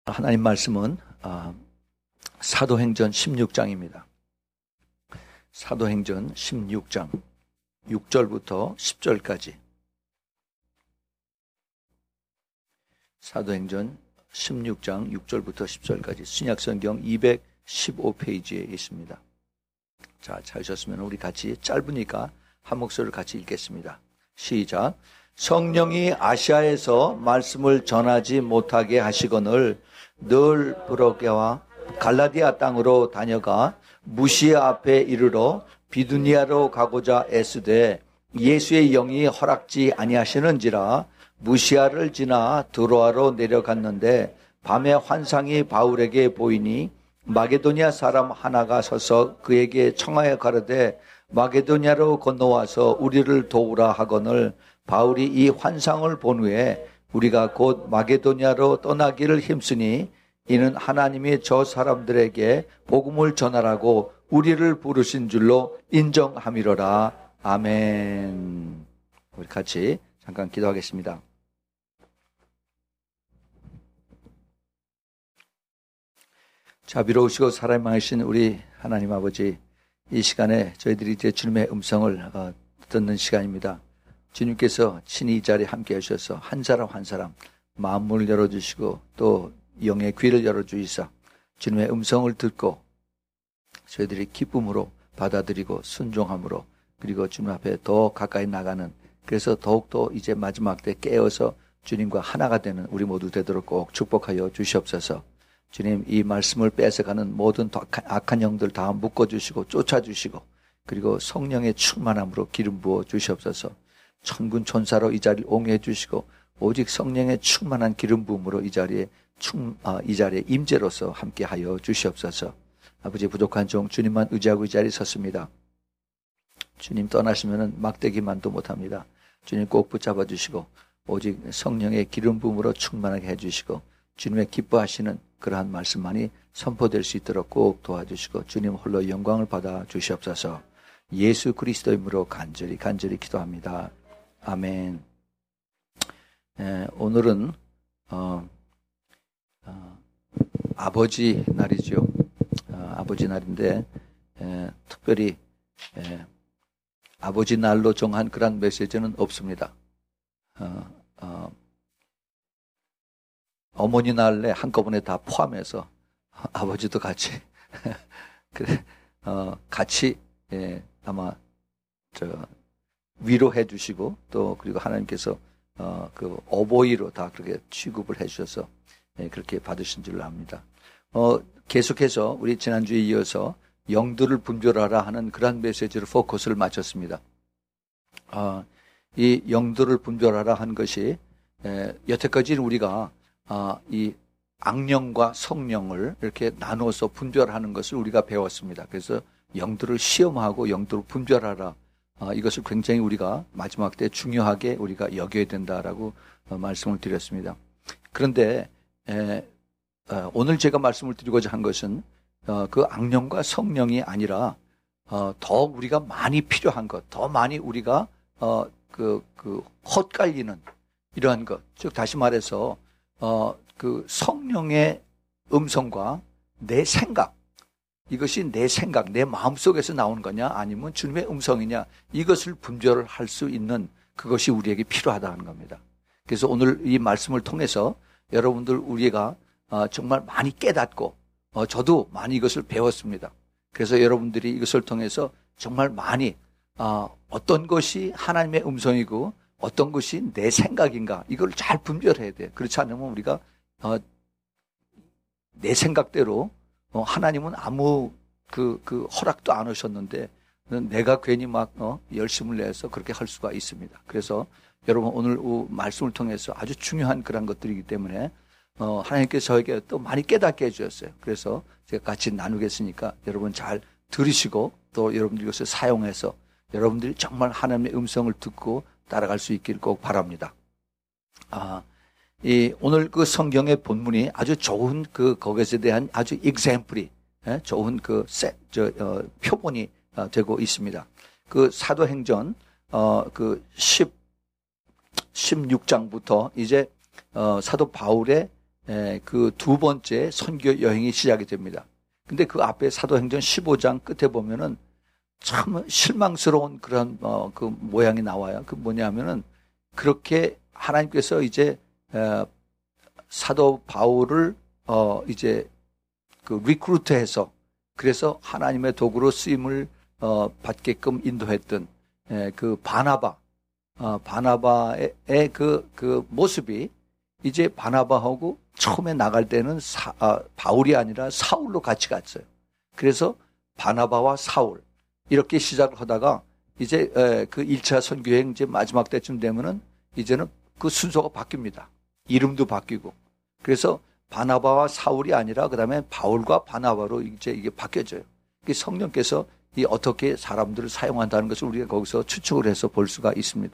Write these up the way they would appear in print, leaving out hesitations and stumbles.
하나님 말씀은 사도행전 16장입니다. 사도행전 16장 6절부터 10절까지. 사도행전 16장 6절부터 10절까지 신약성경 215페이지에 있습니다. 자, 찾으셨으면 우리 같이 짧으니까 한 목소리를 같이 읽겠습니다. 시작. 성령이 아시아에서 말씀을 전하지 못하게 하시거늘 늘 브로게와 갈라디아 땅으로 다녀가 무시아 앞에 이르러 비두니아로 가고자 애쓰되 예수의 영이 허락지 아니하시는지라 무시아를 지나 드로아로 내려갔는데 밤에 환상이 바울에게 보이니 마게도니아 사람 하나가 서서 그에게 청하여 가르되 마게도니아로 건너와서 우리를 도우라 하거늘 바울이 이 환상을 본 후에 우리가 곧 마게도니아로 떠나기를 힘쓰니 이는 하나님이 저 사람들에게 복음을 전하라고 우리를 부르신 줄로 인정함이로라. 아멘. 우리 같이 잠깐 기도하겠습니다. 자비로우시고 사랑이 많으신 우리 하나님 아버지, 이 시간에 저희들이 이제 주님의 음성을 듣는 시간입니다. 주님께서 친히 이 자리에 함께 하셔서 한 사람 한 사람 마음문을 열어주시고 또 영의 귀를 열어주시사 주님의 음성을 듣고 저희들이 기쁨으로 받아들이고 순종함으로 그리고 주님 앞에 더 가까이 나가는, 그래서 더욱더 이제 마지막 때 깨어서 주님과 하나가 되는 우리 모두 되도록 꼭 축복하여 주시옵소서. 주님, 이 말씀을 뺏어가는 모든 악한 영들 다 묶어주시고 쫓아주시고 그리고 성령의 충만함으로 기름 부어 주시옵소서. 천군 천사로 이 자리를 옹해 주시고 오직 성령의 충만한 기름 부음으로 이 자리에 임재로서 함께하여 주시옵소서. 아버지, 부족한 종 주님만 의지하고 이 자리에 섰습니다. 주님 떠나시면 막대기만도 못합니다. 주님 꼭 붙잡아 주시고 오직 성령의 기름 부음으로 충만하게 해주시고 주님의 기뻐하시는 그러한 말씀만이 선포될 수 있도록 꼭 도와주시고 주님 홀로 영광을 받아 주시옵소서. 예수 그리스도 이름으로 간절히 기도합니다. 아멘. 오늘은 아버지 날이죠. 아버지 날인데 특별히 아버지 날로 정한 그런 메시지는 없습니다. 어머니 날에 한꺼번에 다 포함해서 아버지도 같이 그래 같이 아마 위로해 주시고 또 그리고 하나님께서 그 어버이로 다 그렇게 취급을 해 주셔서 그렇게 받으신 줄로 압니다. 계속해서 우리 지난주에 이어서 영들을 분별하라 하는 그런 메시지로 포커스를 맞췄습니다. 이 영들을 분별하라 한 것이 여태까지는 우리가 이 악령과 성령을 이렇게 나눠서 분별하는 것을 우리가 배웠습니다. 그래서 영들을 시험하고 영들을 분별하라, 이것을 굉장히 우리가 마지막 때 중요하게 우리가 여겨야 된다라고 말씀을 드렸습니다. 그런데 오늘 제가 말씀을 드리고자 한 것은 그 악령과 성령이 아니라 더 우리가 많이 필요한 것, 더 많이 우리가 헛갈리는 이러한 것, 즉 다시 말해서 그 성령의 음성과 내 생각, 이것이 내 생각, 내 마음속에서 나오는 거냐 아니면 주님의 음성이냐, 이것을 분별을 할 수 있는 그것이 우리에게 필요하다는 겁니다. 그래서 오늘 이 말씀을 통해서 여러분들 우리가 정말 많이 깨닫고 저도 많이 이것을 배웠습니다. 그래서 여러분들이 이것을 통해서 정말 많이 어떤 것이 하나님의 음성이고 어떤 것이 내 생각인가, 이걸 잘 분별해야 돼요. 그렇지 않으면 우리가 내 생각대로 하나님은 아무 그 허락도 안 하셨는데 내가 괜히 막 열심을 내서 그렇게 할 수가 있습니다. 그래서 여러분 오늘 말씀을 통해서 아주 중요한 그런 것들이기 때문에 하나님께서 저에게 또 많이 깨닫게 해주셨어요. 그래서 제가 같이 나누겠으니까 여러분 잘 들으시고 또 여러분들 이것을 사용해서 여러분들이 정말 하나님의 음성을 듣고 따라갈 수 있기를 꼭 바랍니다. 오늘 그 성경의 본문이 아주 좋은 거기에 대한 아주 example이 좋은 표본이 되고 있습니다. 그 사도행전 16장부터 이제 사도 바울의 그 두 번째 선교 여행이 시작이 됩니다. 근데 그 앞에 사도행전 15장 끝에 보면은 참 실망스러운 그런 그 모양이 나와요. 그 뭐냐면은 그렇게 하나님께서 이제 사도 바울을 이제 그 리크루트해서 그래서 하나님의 도구로 쓰임을 받게끔 인도했던 그 바나바의 그 모습이 이제 바나바하고 처음에 나갈 때는 바울이 아니라 사울로 같이 갔어요. 그래서 바나바와 사울 이렇게 시작을 하다가 이제 그 1차 선교여행 이제 마지막 때쯤 되면은 이제는 그 순서가 바뀝니다. 이름도 바뀌고. 그래서 바나바와 사울이 아니라 그다음에 바울과 바나바로 이제 이게 바뀌어져요. 성령께서 이 어떻게 사람들을 사용한다는 것을 우리가 거기서 추측을 해서 볼 수가 있습니다.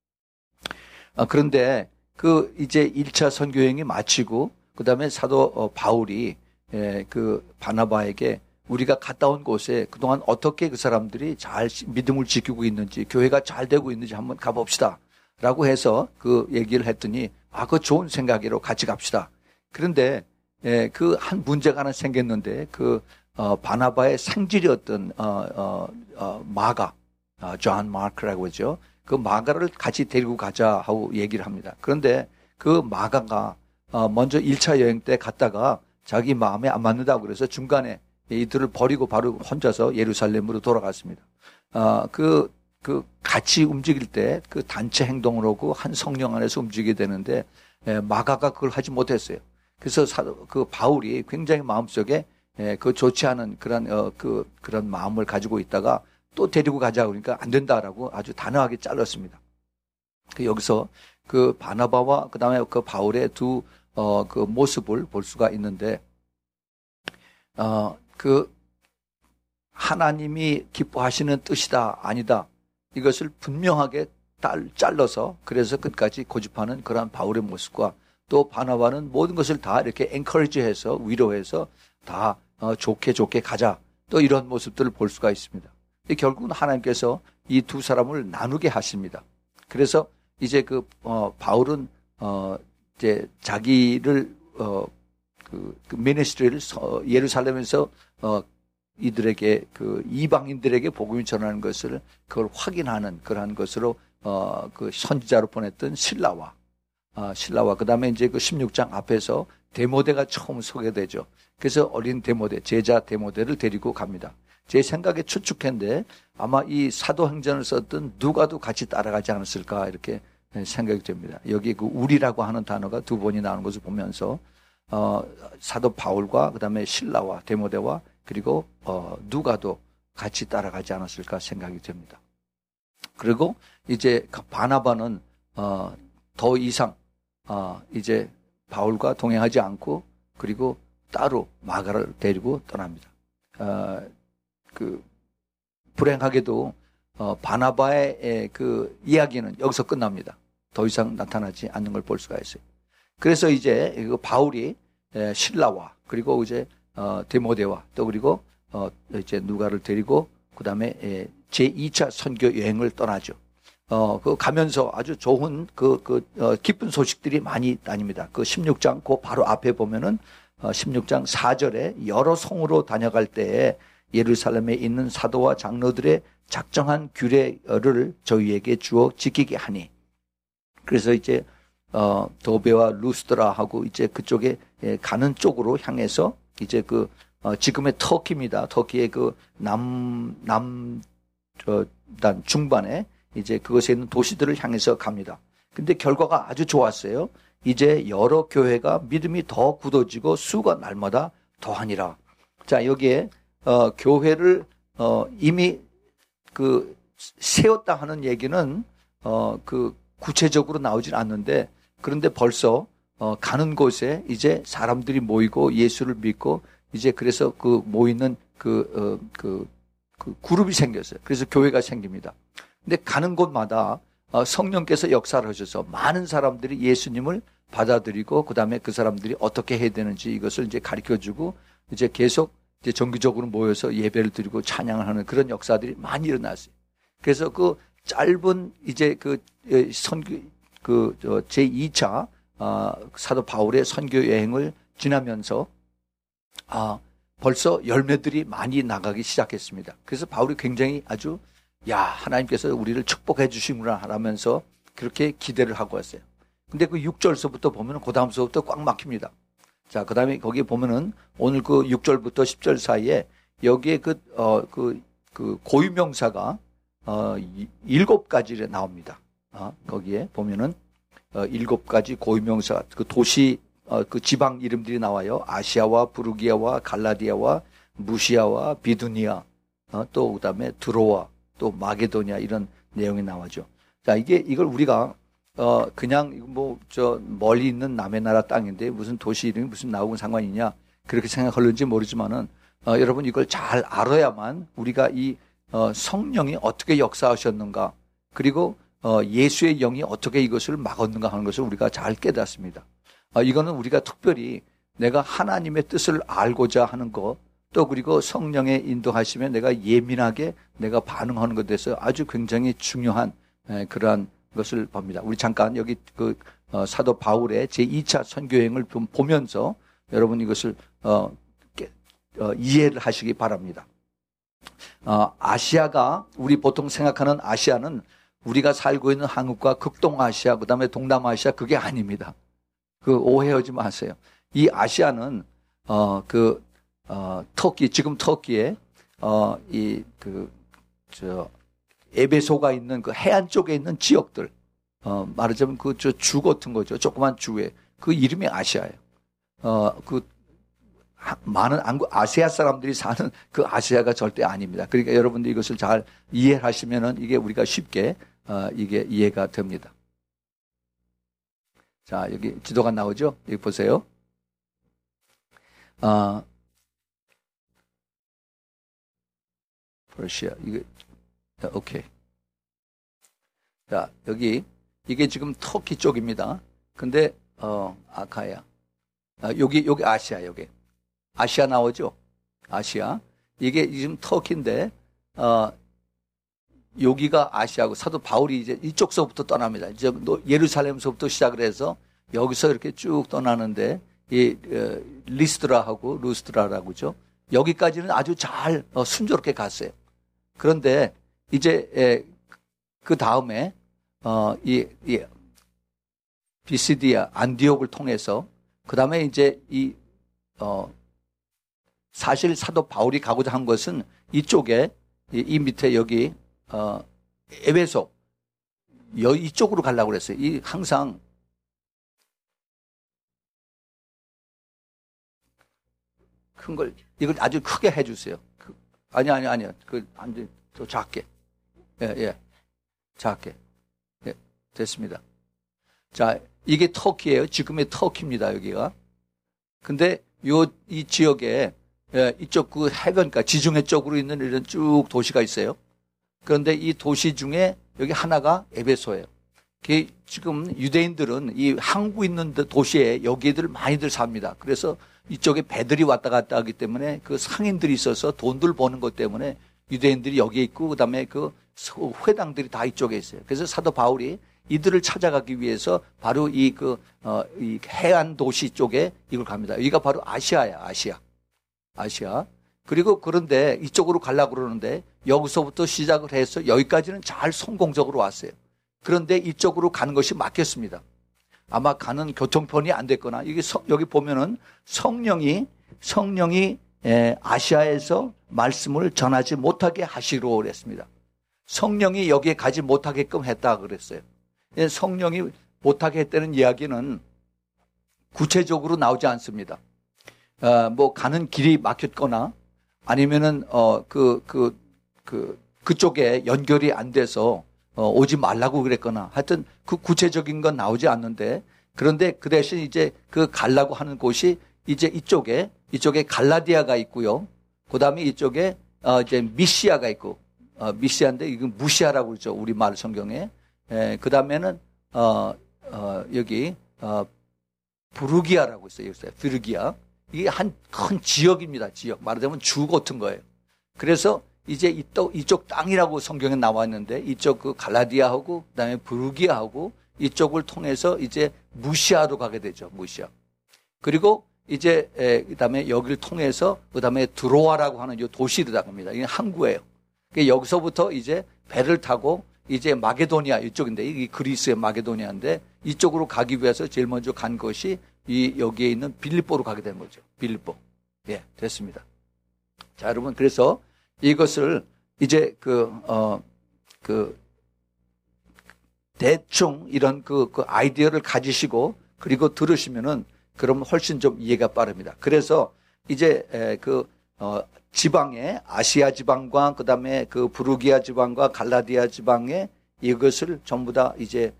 그런데 그 이제 1차 선교여행이 마치고 그다음에 사도 바울이 그 바나바에게 우리가 갔다 온 곳에 그동안 어떻게 그 사람들이 잘 믿음을 지키고 있는지 교회가 잘 되고 있는지 한번 가봅시다 라고 해서 그 얘기를 했더니 그거 좋은 생각으로 같이 갑시다. 그런데 그 한 문제가 하나 생겼는데 그 바나바의 상질이었던 마가 존 마크라고 하죠. 그 마가를 같이 데리고 가자 하고 얘기를 합니다. 그런데 그 마가가 먼저 1차 여행 때 갔다가 자기 마음에 안 맞는다고 그래서 중간에 이들을 버리고 바로 혼자서 예루살렘으로 돌아갔습니다. 그 같이 움직일 때 그 단체 행동을 하고 한 성령 안에서 움직이게 되는데 마가가 그걸 하지 못했어요. 그래서 그 바울이 굉장히 마음속에 그 좋지 않은 그런 마음을 가지고 있다가 또 데리고 가자 그러니까 안 된다라고 아주 단호하게 잘랐습니다. 여기서 그 바나바와 그다음에 그 바울의 두 그 모습을 볼 수가 있는데 그 하나님이 기뻐하시는 뜻이다 아니다 이것을 분명하게 잘라서 그래서 끝까지 고집하는 그런 바울의 모습과 또 바나바는 모든 것을 다 이렇게 엔커리지해서 위로해서 다 좋게 가자 또 이런 모습들을 볼 수가 있습니다. 결국은 하나님께서 이 두 사람을 나누게 하십니다. 그래서 이제 그 바울은 이제 자기를 그 미니스트리를 예루살렘에서 이들에게 그 이방인들에게 복음을 전하는 것을 그걸 확인하는 그러한 것으로 그 선지자로 보냈던 실라와 그다음에 이제 그 16장 앞에서 데모데가 처음 소개되죠. 그래서 어린 데모데, 제자 데모데를 데리고 갑니다. 제 생각에 추측했는데 아마 이 사도행전을 썼던 누가도 같이 따라가지 않았을까 이렇게 생각이 됩니다. 여기 그 우리라고 하는 단어가 두 번이 나오는 것을 보면서 사도 바울과 그다음에 실라와 데모데와 그리고 누가도 같이 따라가지 않았을까 생각이 됩니다. 그리고 이제 바나바는 더 이상 이제 바울과 동행하지 않고 그리고 따로 마가를 데리고 떠납니다. 그 불행하게도 바나바의 그 이야기는 여기서 끝납니다. 더 이상 나타나지 않는 걸 볼 수가 있어요. 그래서 이제 그 바울이 실라와 그리고 이제 데모데와 또 그리고 이제 누가를 데리고 그다음에 제2차 선교 여행을 떠나죠. 그 가면서 아주 좋은 기쁜 소식들이 많이 다닙니다. 그 16장 그 바로 앞에 보면은 16장 4절에 여러 성으로 다녀갈 때에 예루살렘에 있는 사도와 장로들의 작정한 규례를 저희에게 주어 지키게 하니. 그래서 이제 도베와 루스드라하고 이제 그쪽에 가는 쪽으로 향해서 이제 지금의 터키입니다. 터키의 그 남단 중반에 이제 그것에 있는 도시들을 향해서 갑니다. 근데 결과가 아주 좋았어요. 이제 여러 교회가 믿음이 더 굳어지고 수가 날마다 더하니라. 자, 여기에 교회를 이미 세웠다 하는 얘기는 구체적으로 나오진 않는데 그런데 벌써 가는 곳에 이제 사람들이 모이고 예수를 믿고 이제 그래서 모이는 그룹이 생겼어요. 그래서 교회가 생깁니다. 근데 가는 곳마다 성령께서 역사를 하셔서 많은 사람들이 예수님을 받아들이고 그다음에 그 사람들이 어떻게 해야 되는지 이것을 이제 가르쳐주고 이제 계속 이제 정기적으로 모여서 예배를 드리고 찬양을 하는 그런 역사들이 많이 일어났어요. 그래서 그 짧은 이제 선교 제2차 사도 바울의 선교 여행을 지나면서 벌써 열매들이 많이 나가기 시작했습니다. 그래서 바울이 굉장히 아주 하나님께서 우리를 축복해 주시구나 하면서 그렇게 기대를 하고 왔어요. 근데 그 6절서부터 보면은 그 다음서부터 꽉 막힙니다. 자, 그 다음에 거기 보면은 오늘 그 6절부터 10절 사이에 여기에 그 고유명사가 7가지 나옵니다. 거기에 보면은 7가지 고유명사, 그 도시, 그 지방 이름들이 나와요. 아시아와 부르기아와 갈라디아와 무시아와 비두니아, 또 그 다음에 드로아, 또 마게도니아 이런 내용이 나와죠. 자, 이걸 우리가 그냥 멀리 있는 남의 나라 땅인데 무슨 도시 이름이 무슨 나오고 상관이냐 그렇게 생각하는지 모르지만은 여러분 이걸 잘 알아야만 우리가 이 성령이 어떻게 역사하셨는가 그리고 예수의 영이 어떻게 이것을 막았는가 하는 것을 우리가 잘 깨닫습니다. 이거는 우리가 특별히 내가 하나님의 뜻을 알고자 하는 것 또 그리고 성령의 인도하심에 내가 예민하게 내가 반응하는 것에 대해서 아주 굉장히 중요한 그러한 것을 봅니다. 우리 잠깐 여기 사도 바울의 제2차 선교여행을 좀 보면서 여러분 이것을 이해를 하시기 바랍니다. 아시아가 우리 보통 생각하는 아시아는 우리가 살고 있는 한국과 극동아시아 그다음에 동남아시아 그게 아닙니다. 오해하지 마세요. 이 아시아는 터키 지금 터키에 에베소가 있는 그 해안 쪽에 있는 지역들 말하자면 주 같은 거죠. 조그만 주에 그 이름이 아시아예요. 많은 아시아 사람들이 사는 그 아시아가 절대 아닙니다. 그러니까 여러분들 이것을 잘 이해하시면은 이게 우리가 쉽게 이게 이해가 됩니다. 자, 여기 지도가 나오죠? 여기 보세요. 러시아 이게 오케이. 자, 여기 이게 지금 터키 쪽입니다. 근데 아카야. 여기 아시아 여기. 아시아 나오죠? 아시아. 이게 지금 터키인데 여기가 아시아고 사도 바울이 이제 이쪽서부터 떠납니다. 이제 예루살렘서부터 시작을 해서 여기서 이렇게 쭉 떠나는데 이 리스드라하고 루스드라라고죠. 여기까지는 아주 잘 순조롭게 갔어요. 그런데 이제 그 다음에 이 비시디아 안디옥을 통해서 그 다음에 이제 사실 사도 바울이 가고자 한 것은 이쪽에 이 밑에 여기 에베소 이쪽으로 가려고 그랬어요. 항상 큰 걸 이걸 아주 크게 해주세요. 아니요. 더 작게. 예. 작게. 예, 됐습니다. 자, 이게 터키예요. 지금의 터키입니다, 여기가. 근데 이 지역에 이쪽 그 해변가 지중해 쪽으로 있는 이런 쭉 도시가 있어요. 그런데 이 도시 중에 여기 하나가 에베소예요. 지금 유대인들은 이 항구 있는 도시에 여기들 많이들 삽니다. 그래서 이쪽에 배들이 왔다 갔다 하기 때문에 그 상인들이 있어서 돈들 버는 것 때문에 유대인들이 여기에 있고 그다음에 그 회당들이 다 이쪽에 있어요. 그래서 사도 바울이 이들을 찾아가기 위해서 바로 이 해안 도시 쪽에 이걸 갑니다. 여기가 바로 아시아야, 아시아. 그리고 그런데 이쪽으로 가려고 그러는데 여기서부터 시작을 해서 여기까지는 잘 성공적으로 왔어요. 그런데 이쪽으로 가는 것이 막혔습니다. 아마 가는 교통편이 안 됐거나 이게 여기 보면은 성령이 아시아에서 말씀을 전하지 못하게 하시기로 그랬습니다. 성령이 여기에 가지 못하게끔 했다 그랬어요. 성령이 못하게 했다는 이야기는 구체적으로 나오지 않습니다. 가는 길이 막혔거나 아니면은 그쪽에 연결이 안 돼서 오지 말라고 그랬거나 하여튼 그 구체적인 건 나오지 않는데 그런데 그 대신 이제 가려고 하는 곳이 이제 이쪽에 갈라디아가 있고요. 그 다음에 이쪽에 이제 미시아가 있고 미시아인데 이건 무시아라고 그러죠. 우리말 성경에. 그 다음에는 여기 부르기아라고 있어요. 부르기아. 이게 한 큰 지역입니다. 지역. 말하자면 주 같은 거예요. 그래서 이제 이쪽 땅이라고 성경에 나와 있는데 이쪽 그 갈라디아하고 그다음에 부르기아하고 이쪽을 통해서 이제 무시아로 가게 되죠. 무시아. 그리고 이제 그다음에 여기를 통해서 그다음에 드로아라고 하는 이 도시로 나갑니다. 이게 항구예요. 여기서부터 이제 배를 타고 이제 마게도니아 이쪽인데 이 그리스의 마게도니아인데 이쪽으로 가기 위해서 제일 먼저 간 것이 이 여기에 있는 빌립보로 가게 된 거죠. 빌립보. 예, 됐습니다. 자, 여러분 그래서 이것을 이제 대충 이런 그 아이디어를 가지시고 그리고 들으시면은 그러면 훨씬 좀 이해가 빠릅니다. 그래서 이제 지방에 아시아 지방과 그다음에 그 부르기아 지방과 갈라디아 지방에 이것을 전부 다 이제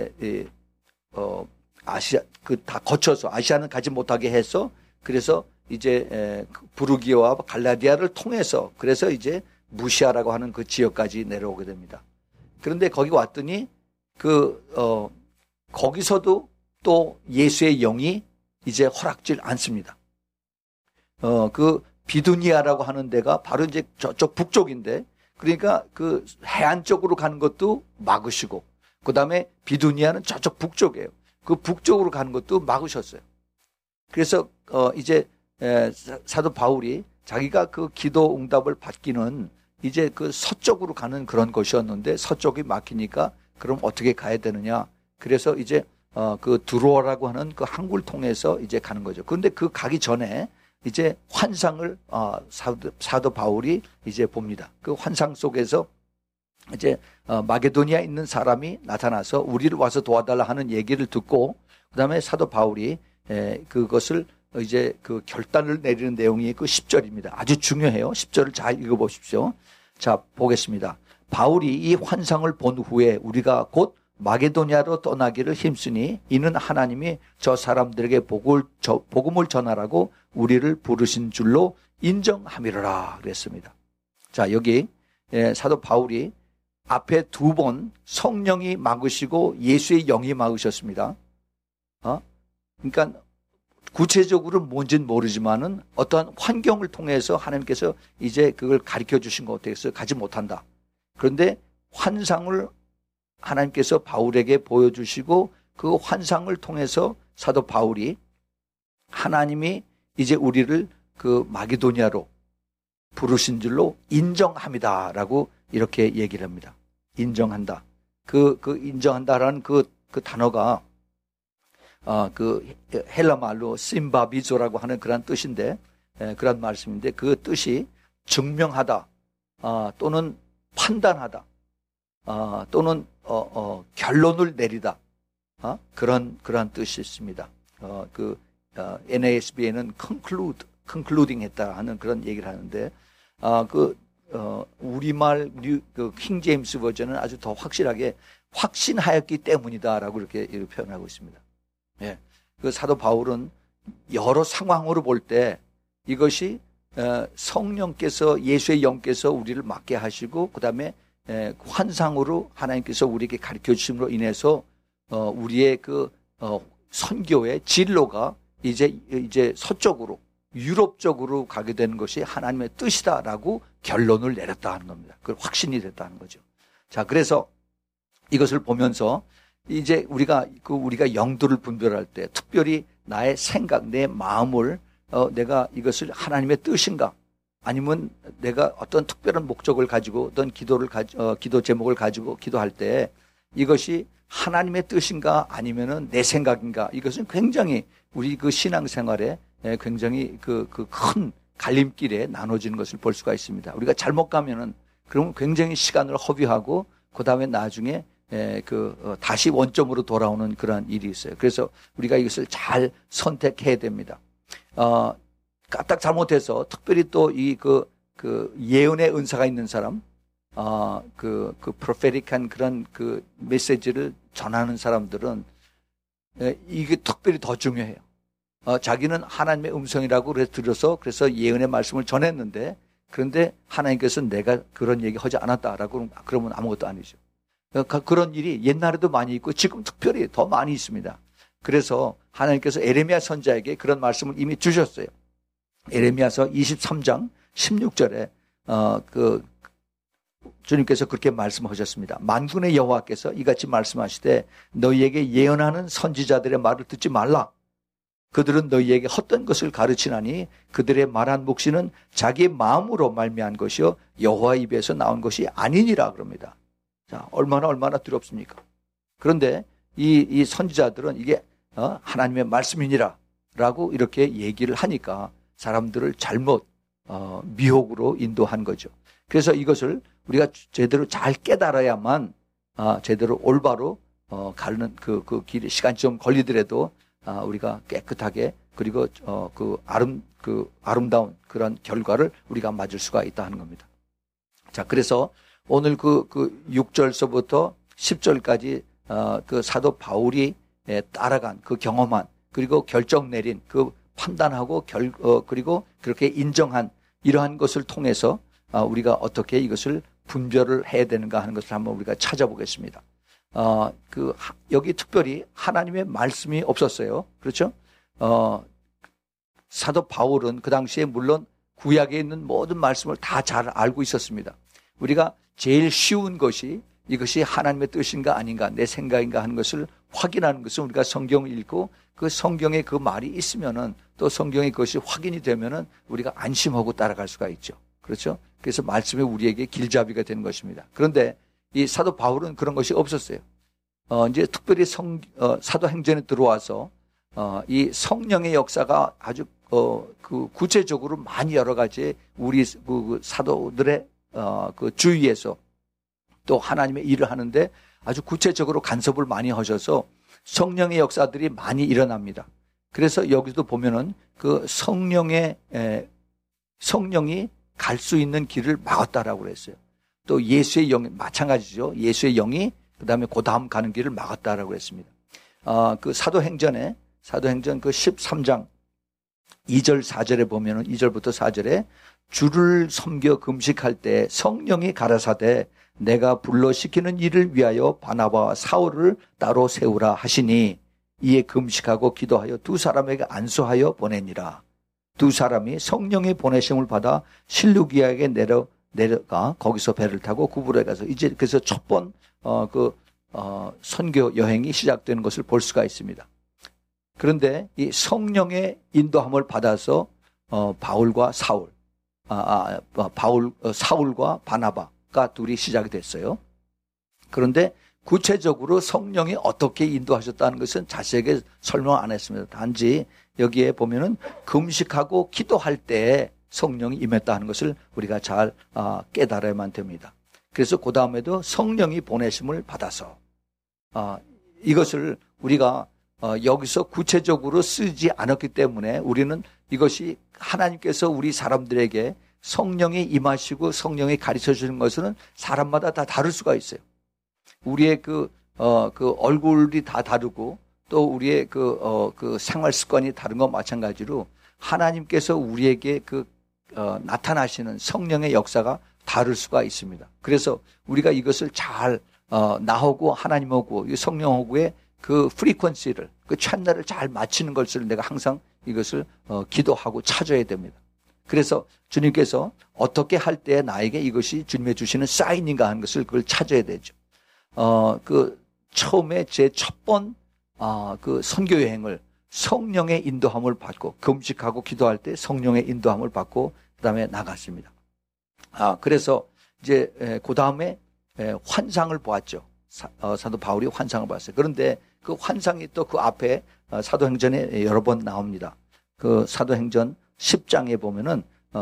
아시아 다 거쳐서 아시아는 가지 못하게 해서 그래서 이제 부르기아와 갈라디아를 통해서 그래서 이제 무시아라고 하는 그 지역까지 내려오게 됩니다. 그런데 거기 왔더니 거기서도 또 예수의 영이 이제 허락질 않습니다. 그 비두니아라고 하는 데가 바로 이제 저쪽 북쪽인데 그러니까 그 해안 쪽으로 가는 것도 막으시고 그 다음에 비두니아는 저쪽 북쪽이에요. 그 북쪽으로 가는 것도 막으셨어요. 그래서 이제 사도 바울이 자기가 그 기도 응답을 받기는 이제 그 서쪽으로 가는 그런 것이었는데 서쪽이 막히니까 그럼 어떻게 가야 되느냐. 그래서 이제 그 드로아라고 하는 그 항구를 통해서 이제 가는 거죠. 그런데 그 가기 전에 이제 환상을 사도 바울이 이제 봅니다. 그 환상 속에서 이제 마게도니아에 있는 사람이 나타나서 우리를 와서 도와달라 하는 얘기를 듣고 그다음에 사도 바울이 그것을 이제 그 결단을 내리는 내용이 그 10절입니다. 아주 중요해요. 10절을 잘 읽어보십시오. 자, 보겠습니다. 바울이 이 환상을 본 후에 우리가 곧 마게도니아로 떠나기를 힘쓰니 이는 하나님이 저 사람들에게 복음을 전하라고 우리를 부르신 줄로 인정함이로라 그랬습니다. 자, 여기 사도 바울이 앞에 두 번 성령이 막으시고 예수의 영이 막으셨습니다. 그러니까 구체적으로 뭔지는 모르지만은 어떠한 환경을 통해서 하나님께서 이제 그걸 가르쳐 주신 것 같아서 가지 못한다. 그런데 환상을 하나님께서 바울에게 보여주시고 그 환상을 통해서 사도 바울이 하나님이 이제 우리를 그 마게도니아로 부르신 줄로 인정합니다라고 이렇게 얘기를 합니다. 인정한다. 그 인정한다라는 그 단어가 그 헬라 말로 심바비조라고 하는 그런 뜻인데 그런 말씀인데 그 뜻이 증명하다 또는 판단하다 또는 결론을 내리다 그런 뜻이 있습니다. NASB에는 concluding 했다 하는 그런 얘기를 하는데 우리말 그 킹 제임스 버전은 아주 더 확실하게 확신하였기 때문이다라고 이렇게 표현하고 있습니다. 예. 그 사도 바울은 여러 상황으로 볼 때 이것이 성령께서 예수의 영께서 우리를 맡게 하시고 그다음에 환상으로 하나님께서 우리에게 가르쳐 주심으로 인해서 우리의 그 선교의 진로가 이제 서쪽으로 유럽 쪽으로 가게 되는 것이 하나님의 뜻이다라고 결론을 내렸다 하는 겁니다. 그걸 확신이 됐다는 거죠. 자, 그래서 이것을 보면서 이제 우리가 영도를 분별할 때 특별히 나의 생각, 내 마음을 내가 이것을 하나님의 뜻인가 아니면 내가 어떤 특별한 목적을 가지고 어떤 기도 제목을 가지고 기도할 때 이것이 하나님의 뜻인가 아니면은 내 생각인가 이것은 굉장히 우리 그 신앙생활에 굉장히 그 큰 갈림길에 나눠지는 것을 볼 수가 있습니다. 우리가 잘못 가면은 그러면 굉장히 시간을 허비하고 그 다음에 나중에 다시 원점으로 돌아오는 그런 일이 있어요. 그래서 우리가 이것을 잘 선택해야 됩니다. 까딱 잘못해서 특별히 또 그 예언의 은사가 있는 사람, 프로페릭한 그런 그 메시지를 전하는 사람들은 이게 특별히 더 중요해요. 자기는 하나님의 음성이라고 들어서 그래서 예언의 말씀을 전했는데 그런데 하나님께서 내가 그런 얘기 하지 않았다라고 그러면 아무것도 아니죠. 그런 일이 옛날에도 많이 있고 지금 특별히 더 많이 있습니다. 그래서 하나님께서 에레미야 선지자에게 그런 말씀을 이미 주셨어요. 에레미야서 23장 16절에 주님께서 그렇게 말씀하셨습니다. 만군의 여호와께서 이같이 말씀하시되 너희에게 예언하는 선지자들의 말을 듣지 말라. 그들은 너희에게 헛된 것을 가르치나니 그들의 말한 묵시는 자기의 마음으로 말미암은 것이요 여호와 입에서 나온 것이 아니니라 그럽니다. 자, 얼마나 두렵습니까? 그런데 이 선지자들은 이게 하나님의 말씀이니라 라고 이렇게 얘기를 하니까 사람들을 잘못 미혹으로 인도한 거죠. 그래서 이것을 우리가 제대로 잘 깨달아야만 제대로 올바로 가는 그 길이 시간이 좀 걸리더라도 우리가 깨끗하게 그리고 아름다운 그런 결과를 우리가 맞을 수가 있다 하는 겁니다. 자, 그래서 오늘 그 6절서부터 10절까지 그 사도 바울이 따라간 그 경험한 그리고 결정 내린 그 판단하고 그리고 그렇게 인정한 이러한 것을 통해서 우리가 어떻게 이것을 분별을 해야 되는가 하는 것을 한번 우리가 찾아보겠습니다. 여기 특별히 하나님의 말씀이 없었어요. 그렇죠? 사도 바울은 그 당시에 물론 구약에 있는 모든 말씀을 다 잘 알고 있었습니다. 우리가 제일 쉬운 것이 이것이 하나님의 뜻인가 아닌가 내 생각인가 하는 것을 확인하는 것은 우리가 성경을 읽고 그 성경에 그 말이 있으면은 또 성경에 그것이 확인이 되면은 우리가 안심하고 따라갈 수가 있죠. 그렇죠? 그래서 말씀이 우리에게 길잡이가 되는 것입니다. 그런데 이 사도 바울은 그런 것이 없었어요. 이제 특별히 사도행전에 들어와서 이 성령의 역사가 아주 그 구체적으로 많이 여러 가지 우리 그 사도들의 그 주위에서 또 하나님의 일을 하는데 아주 구체적으로 간섭을 많이 하셔서 성령의 역사들이 많이 일어납니다. 그래서 여기도 보면은 그 성령이 갈 수 있는 길을 막았다라고 그랬어요. 또 예수의 영이 마찬가지죠. 예수의 영이 그다음에 그 다음 가는 길을 막았다라고 그랬습니다. 그 사도행전 그 13장 2절 4절에 보면은 2절부터 4절에 주를 섬겨 금식할 때 성령이 가라사대 내가 불러 시키는 일을 위하여 바나바와 사울을 따로 세우라 하시니 이에 금식하고 기도하여 두 사람에게 안수하여 보내니라. 두 사람이 성령의 보내심을 받아 실루기아에 내려가 거기서 배를 타고 구부로에 가서 이제 그래서 첫 번 선교 여행이 시작되는 것을 볼 수가 있습니다. 그런데 이 성령의 인도함을 받아서 바울과 사울과 바나바가 둘이 시작이 됐어요. 그런데 구체적으로 성령이 어떻게 인도하셨다는 것은 자세하게 설명 안 했습니다. 단지 여기에 보면은 금식하고 기도할 때 성령이 임했다 하는 것을 우리가 잘 깨달아야만 됩니다. 그래서 그 다음에도 성령이 보내심을 받아서 이것을 우리가 여기서 구체적으로 쓰지 않았기 때문에 우리는 이것이 하나님께서 우리 사람들에게 성령이 임하시고 성령이 가르쳐 주는 것은 사람마다 다 다를 수가 있어요. 우리의 그 얼굴이 다 다르고 또 우리의 그 생활 습관이 다른 것 마찬가지로 하나님께서 우리에게 나타나시는 성령의 역사가 다를 수가 있습니다. 그래서 우리가 이것을 잘 나하고 하나님하고 성령하고의 그 프리퀀시를 그 찬날을 잘 맞추는 것을 내가 항상 이것을 기도하고 찾아야 됩니다. 그래서 주님께서 어떻게 할 때 나에게 이것이 주님의 주시는 사인인가 하는 것을 그걸 찾아야 되죠. 처음에 제 첫 번 그 선교 여행을 성령의 인도함을 받고 금식하고 기도할 때 성령의 인도함을 받고 그다음에 나갔습니다. 그래서 이제 그 다음에 환상을 보았죠. 사도 바울이 환상을 봤어요. 그런데 그 환상이 또 그 앞에 사도행전에 여러 번 나옵니다. 그 사도행전 10장에 보면은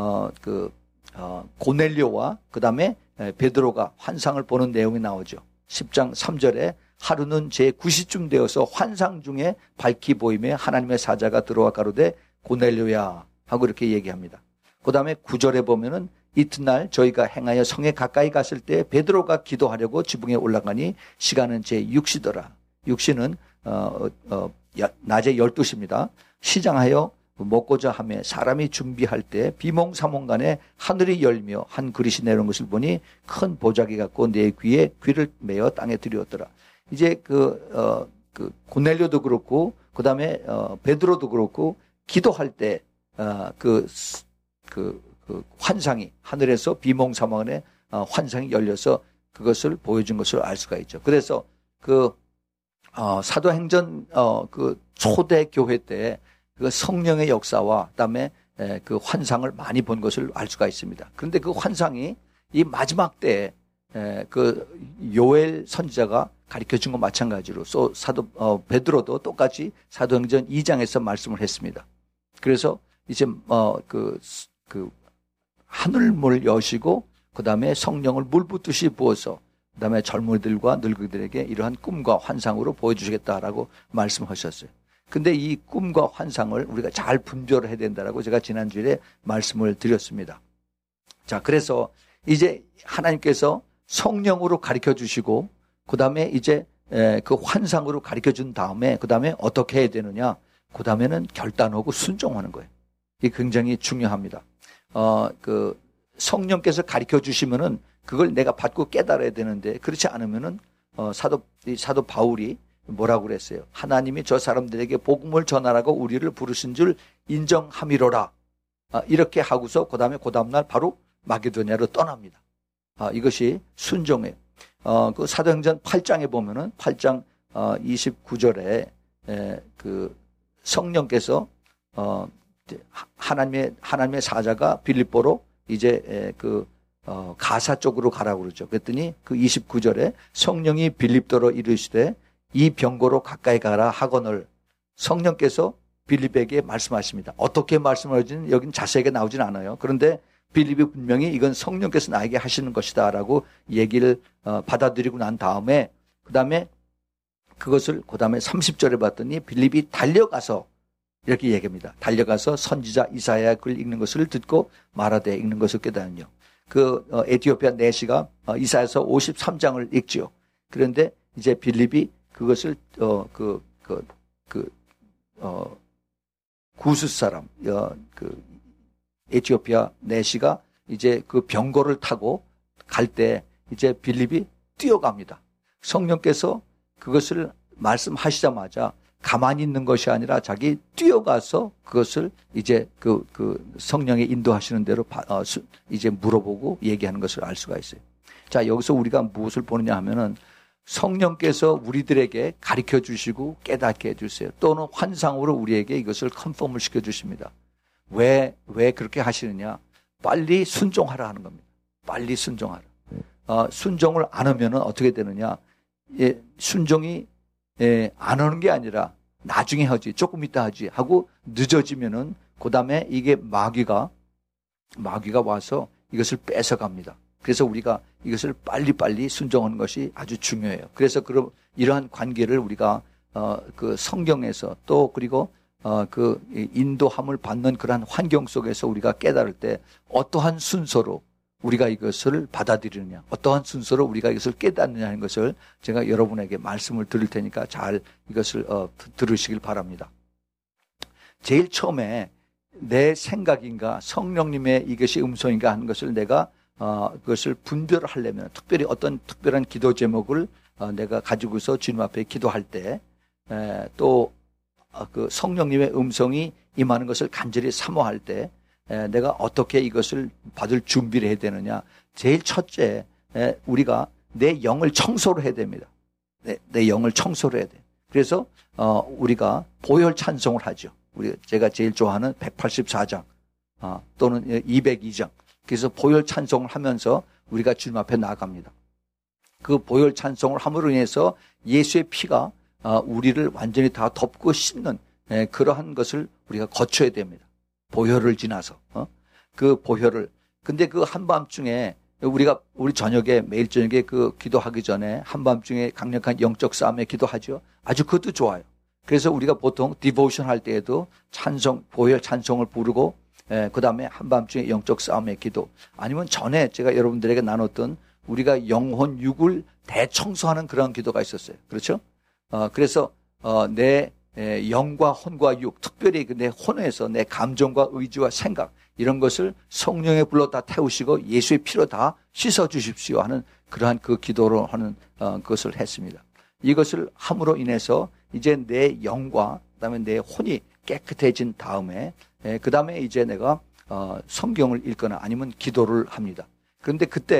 고넬료와 그다음에 베드로가 환상을 보는 내용이 나오죠. 10장 3절에 하루는 제 9시쯤 되어서 환상 중에 밝히 보임에 하나님의 사자가 들어와 가로되 고넬료야 하고 이렇게 얘기합니다. 그다음에 9절에 보면은 이튿날 저희가 행하여 성에 가까이 갔을 때 베드로가 기도하려고 지붕에 올라가니 시간은 제 6시더라. 6시는 낮에 12시입니다. 시장하여 먹고자 하며 사람이 준비할 때 비몽사몽간에 하늘이 열며 한 그릇이 내려온 것을 보니 큰 보자기 같고 내 귀에 귀를 메어 땅에 들이었더라. 이제 고넬료도 그렇고 그다음에 베드로도 그렇고 기도할 때 환상이 하늘에서 비몽사몽간에 환상이 열려서 그것을 보여준 것을 알 수가 있죠. 그래서 사도행전 그 초대 교회 때 그 성령의 역사와 그다음에 그 환상을 많이 본 것을 알 수가 있습니다. 그런데 그 환상이 이 마지막 때에 그 요엘 선지자가 가르쳐 준 것 마찬가지로 베드로도 똑같이 사도행전 2장에서 말씀을 했습니다. 그래서 이제 그 하늘문을 여시고 그다음에 성령을 물 붓듯이 부어서 그다음에 젊은이들과 늙은이들에게 이러한 꿈과 환상으로 보여주시겠다라고 말씀하셨어요. 근데 이 꿈과 환상을 우리가 잘 분별을 해야 된다라고 제가 지난주에 말씀을 드렸습니다. 자, 그래서 이제 하나님께서 성령으로 가르쳐 주시고 그다음에 이제 그 환상으로 가르쳐 준 다음에 그다음에 어떻게 해야 되느냐? 그다음에는 결단하고 순종하는 거예요. 이게 굉장히 중요합니다. 그 성령께서 가르쳐 주시면은 그걸 내가 받고 깨달아야 되는데 그렇지 않으면은 사도 바울이 뭐라고 그랬어요? 하나님이 저 사람들에게 복음을 전하라고 우리를 부르신 줄 인정함이로라. 이렇게 하고서 그다음에 그 다음날 바로 마게도냐로 떠납니다. 이것이 순종이에요. 그 사도행전 8장에 보면은 8장 29절에 그 성령께서 하나님의 사자가 빌립보로 이제 가사 쪽으로 가라고 그러죠. 그랬더니 그 29절에 성령이 빌립도로 이르시되 이 병고로 가까이 가라 하거늘 성령께서 빌립에게 말씀하십니다. 어떻게 말씀을 하지는 여긴 자세하게 나오진 않아요. 그런데 빌립이 분명히 이건 성령께서 나에게 하시는 것이다 라고 얘기를 받아들이고 난 다음에 그다음에 그것을 그다음에 30절에 봤더니 빌립이 달려가서 이렇게 얘기합니다. 달려가서 선지자 이사야 글 읽는 것을 듣고 말하되 읽는 것을 깨달은요. 그 에티오피아 내시가 이사야서 53장을 읽지요. 그런데 이제 빌립이 그것을 구스 사람 그 에티오피아 내시가 이제 그 병거를 타고 갈 때 이제 빌립이 뛰어갑니다. 성령께서 그것을 말씀하시자마자 가만히 있는 것이 아니라 자기 뛰어가서 그것을 이제 그 성령의 인도하시는 대로 이제 물어보고 얘기하는 것을 알 수가 있어요. 자, 여기서 우리가 무엇을 보느냐 하면은 성령께서 우리들에게 가르쳐 주시고 깨닫게 해주세요. 또는 환상으로 우리에게 이것을 컨펌을 시켜주십니다. 왜 그렇게 하시느냐? 빨리 순종하라 하는 겁니다. 빨리 순종하라. 순종을 안 하면 어떻게 되느냐? 순종이 안 하는 게 아니라 나중에 하지, 조금 이따 하지 하고 늦어지면은 그 다음에 이게 마귀가 와서 이것을 뺏어갑니다. 그래서 우리가 이것을 빨리빨리 순종하는 것이 아주 중요해요. 그래서 이러한 관계를 우리가 그 성경에서 또 그리고 그 인도함을 받는 그러한 환경 속에서 우리가 깨달을 때 어떠한 순서로 우리가 이것을 받아들이느냐, 어떠한 순서로 우리가 이것을 깨닫느냐 하는 것을 제가 여러분에게 말씀을 드릴 테니까 잘 이것을 들으시길 바랍니다. 제일 처음에 내 생각인가 성령님의 이것이 음성인가 하는 것을 내가 그것을 분별을 하려면 특별히 어떤 특별한 기도 제목을 내가 가지고서 주님 앞에 기도할 때 또 그 성령님의 음성이 임하는 것을 간절히 사모할 때 내가 어떻게 이것을 받을 준비를 해야 되느냐. 제일 첫째 우리가 내 영을 청소를 해야 됩니다. 내 영을 청소를 해야 돼요. 그래서 우리가 보혈 찬송을 하죠. 제가 제일 좋아하는 184장 또는 202장. 그래서 보혈 찬송을 하면서 우리가 주님 앞에 나아갑니다. 그 보혈 찬송을 함으로 인해서 예수의 피가 우리를 완전히 다 덮고 씻는 그러한 것을 우리가 거쳐야 됩니다. 보혈을 지나서 그 보혈을. 근데 그 한밤중에 우리 저녁에 매일 저녁에 그 기도하기 전에 한밤중에 강력한 영적 싸움에 기도하죠. 아주 그것도 좋아요. 그래서 우리가 보통 디보션 할 때에도 보혈 찬송을 부르고 그 다음에 한밤중에 영적 싸움의 기도 아니면 전에 제가 여러분들에게 나눴던 우리가 영혼 육을 대청소하는 그런 기도가 있었어요. 그렇죠? 그래서 내 영과 혼과 육, 특별히 내 혼에서 내 감정과 의지와 생각 이런 것을 성령의 불로 다 태우시고 예수의 피로 다 씻어주십시오 하는 그러한 그 기도로 하는 그것을 했습니다. 이것을 함으로 인해서 이제 내 영과 그다음에 내 혼이 깨끗해진 다음에 그 다음에 이제 내가 성경을 읽거나 아니면 기도를 합니다. 그런데 그때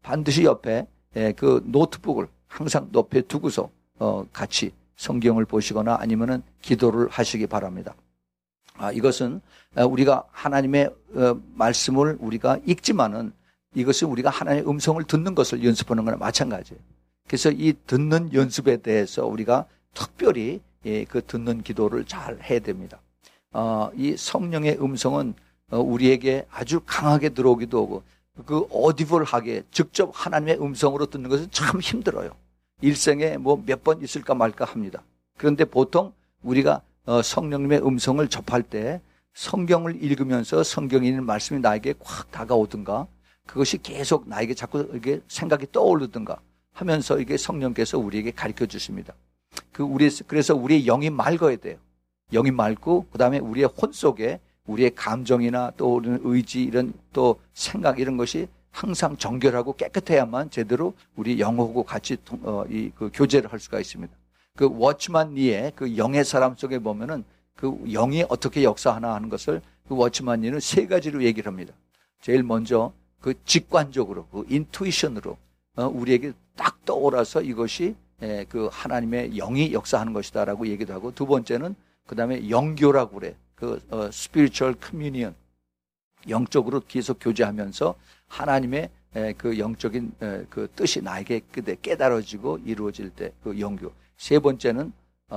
반드시 옆에 그 노트북을 항상 옆에 두고서 같이 성경을 보시거나 아니면은 기도를 하시기 바랍니다. 이것은 우리가 하나님의 말씀을 우리가 읽지만은 이것은 우리가 하나님의 음성을 듣는 것을 연습하는 거나 마찬가지예요. 그래서 이 듣는 연습에 대해서 우리가 특별히 그 듣는 기도를 잘 해야 됩니다. 이 성령의 음성은 우리에게 아주 강하게 들어오기도 하고 그 어디블하게 직접 하나님의 음성으로 듣는 것은 참 힘들어요. 일생에 뭐 몇 번 있을까 말까 합니다. 그런데 보통 우리가 성령님의 음성을 접할 때 성경을 읽으면서 성경에 있는 말씀이 나에게 확 다가오든가 그것이 계속 나에게 자꾸 이게 생각이 떠오르든가 하면서 이게 성령께서 우리에게 가르쳐 주십니다. 그래서 우리의 영이 맑아야 돼요. 영이 맑고 그다음에 우리의 혼 속에 우리의 감정이나 또 우리는 의지 이런 또 생각 이런 것이 항상 정결하고 깨끗해야만 제대로 우리 영하고 같이 그 교제를 할 수가 있습니다. 그 워치만 니의 그 영의 사람 속에 보면은 그 영이 어떻게 역사하나 하는 것을 그 워치만 니는 세 가지로 얘기를 합니다. 제일 먼저 그 직관적으로 그 인투이션으로 우리에게 딱 떠올라서 이것이 그 하나님의 영이 역사하는 것이다라고 얘기도 하고 두 번째는 그다음에 영교라고 그래. 그 spiritual communion 영적으로 계속 교제하면서 하나님의 그 영적인 그 뜻이 나에게 깨달아지고 이루어질 때 그 영교. 세 번째는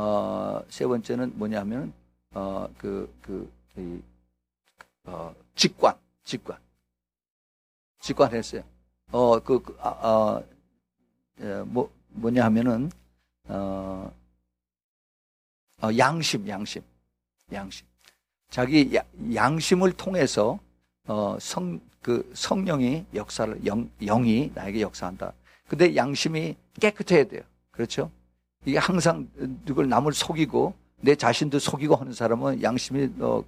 뭐냐면 직관했어요. 뭐냐 하면은 양심. 자기 양심을 통해서 성령이 역사를 영이 나에게 역사한다. 근데 양심이 깨끗해야 돼요. 그렇죠? 이게 항상 누굴 남을 속이고 내 자신도 속이고 하는 사람은 양심이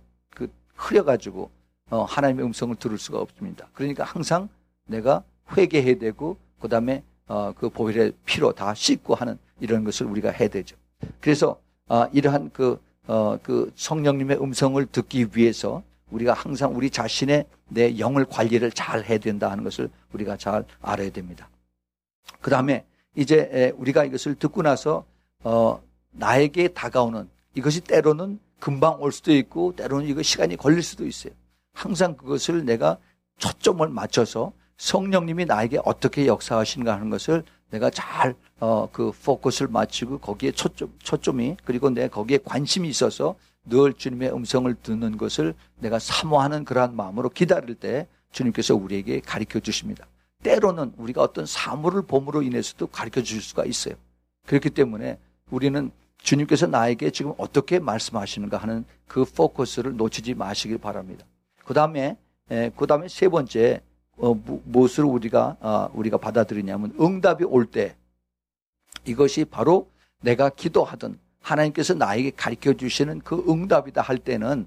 흐려가지고 하나님의 음성을 들을 수가 없습니다. 그러니까 항상 내가 회개해야 되고 그다음에 그 보혈의 피로 다 씻고 하는 이런 것을 우리가 해야 되죠. 그래서 이러한 그 성령님의 음성을 듣기 위해서 우리가 항상 우리 자신의 내 영을 관리를 잘 해야 된다 하는 것을 우리가 잘 알아야 됩니다. 그 다음에 이제 우리가 이것을 듣고 나서 나에게 다가오는 이것이 때로는 금방 올 수도 있고 때로는 이거 시간이 걸릴 수도 있어요. 항상 그것을 내가 초점을 맞춰서 성령님이 나에게 어떻게 역사하시는가 하는 것을 내가 잘 그 포커스를 맞추고 거기에 초점이 그리고 내가 거기에 관심이 있어서 늘 주님의 음성을 듣는 것을 내가 사모하는 그러한 마음으로 기다릴 때 주님께서 우리에게 가르쳐 주십니다. 때로는 우리가 어떤 사물을 봄으로 인해서도 가르쳐 주실 수가 있어요. 그렇기 때문에 우리는 주님께서 나에게 지금 어떻게 말씀하시는가 하는 그 포커스를 놓치지 마시길 바랍니다. 그 다음에 세 번째 무엇을 우리가 받아들이냐면 응답이 올 때 이것이 바로 내가 기도하던 하나님께서 나에게 가르쳐 주시는 그 응답이다 할 때는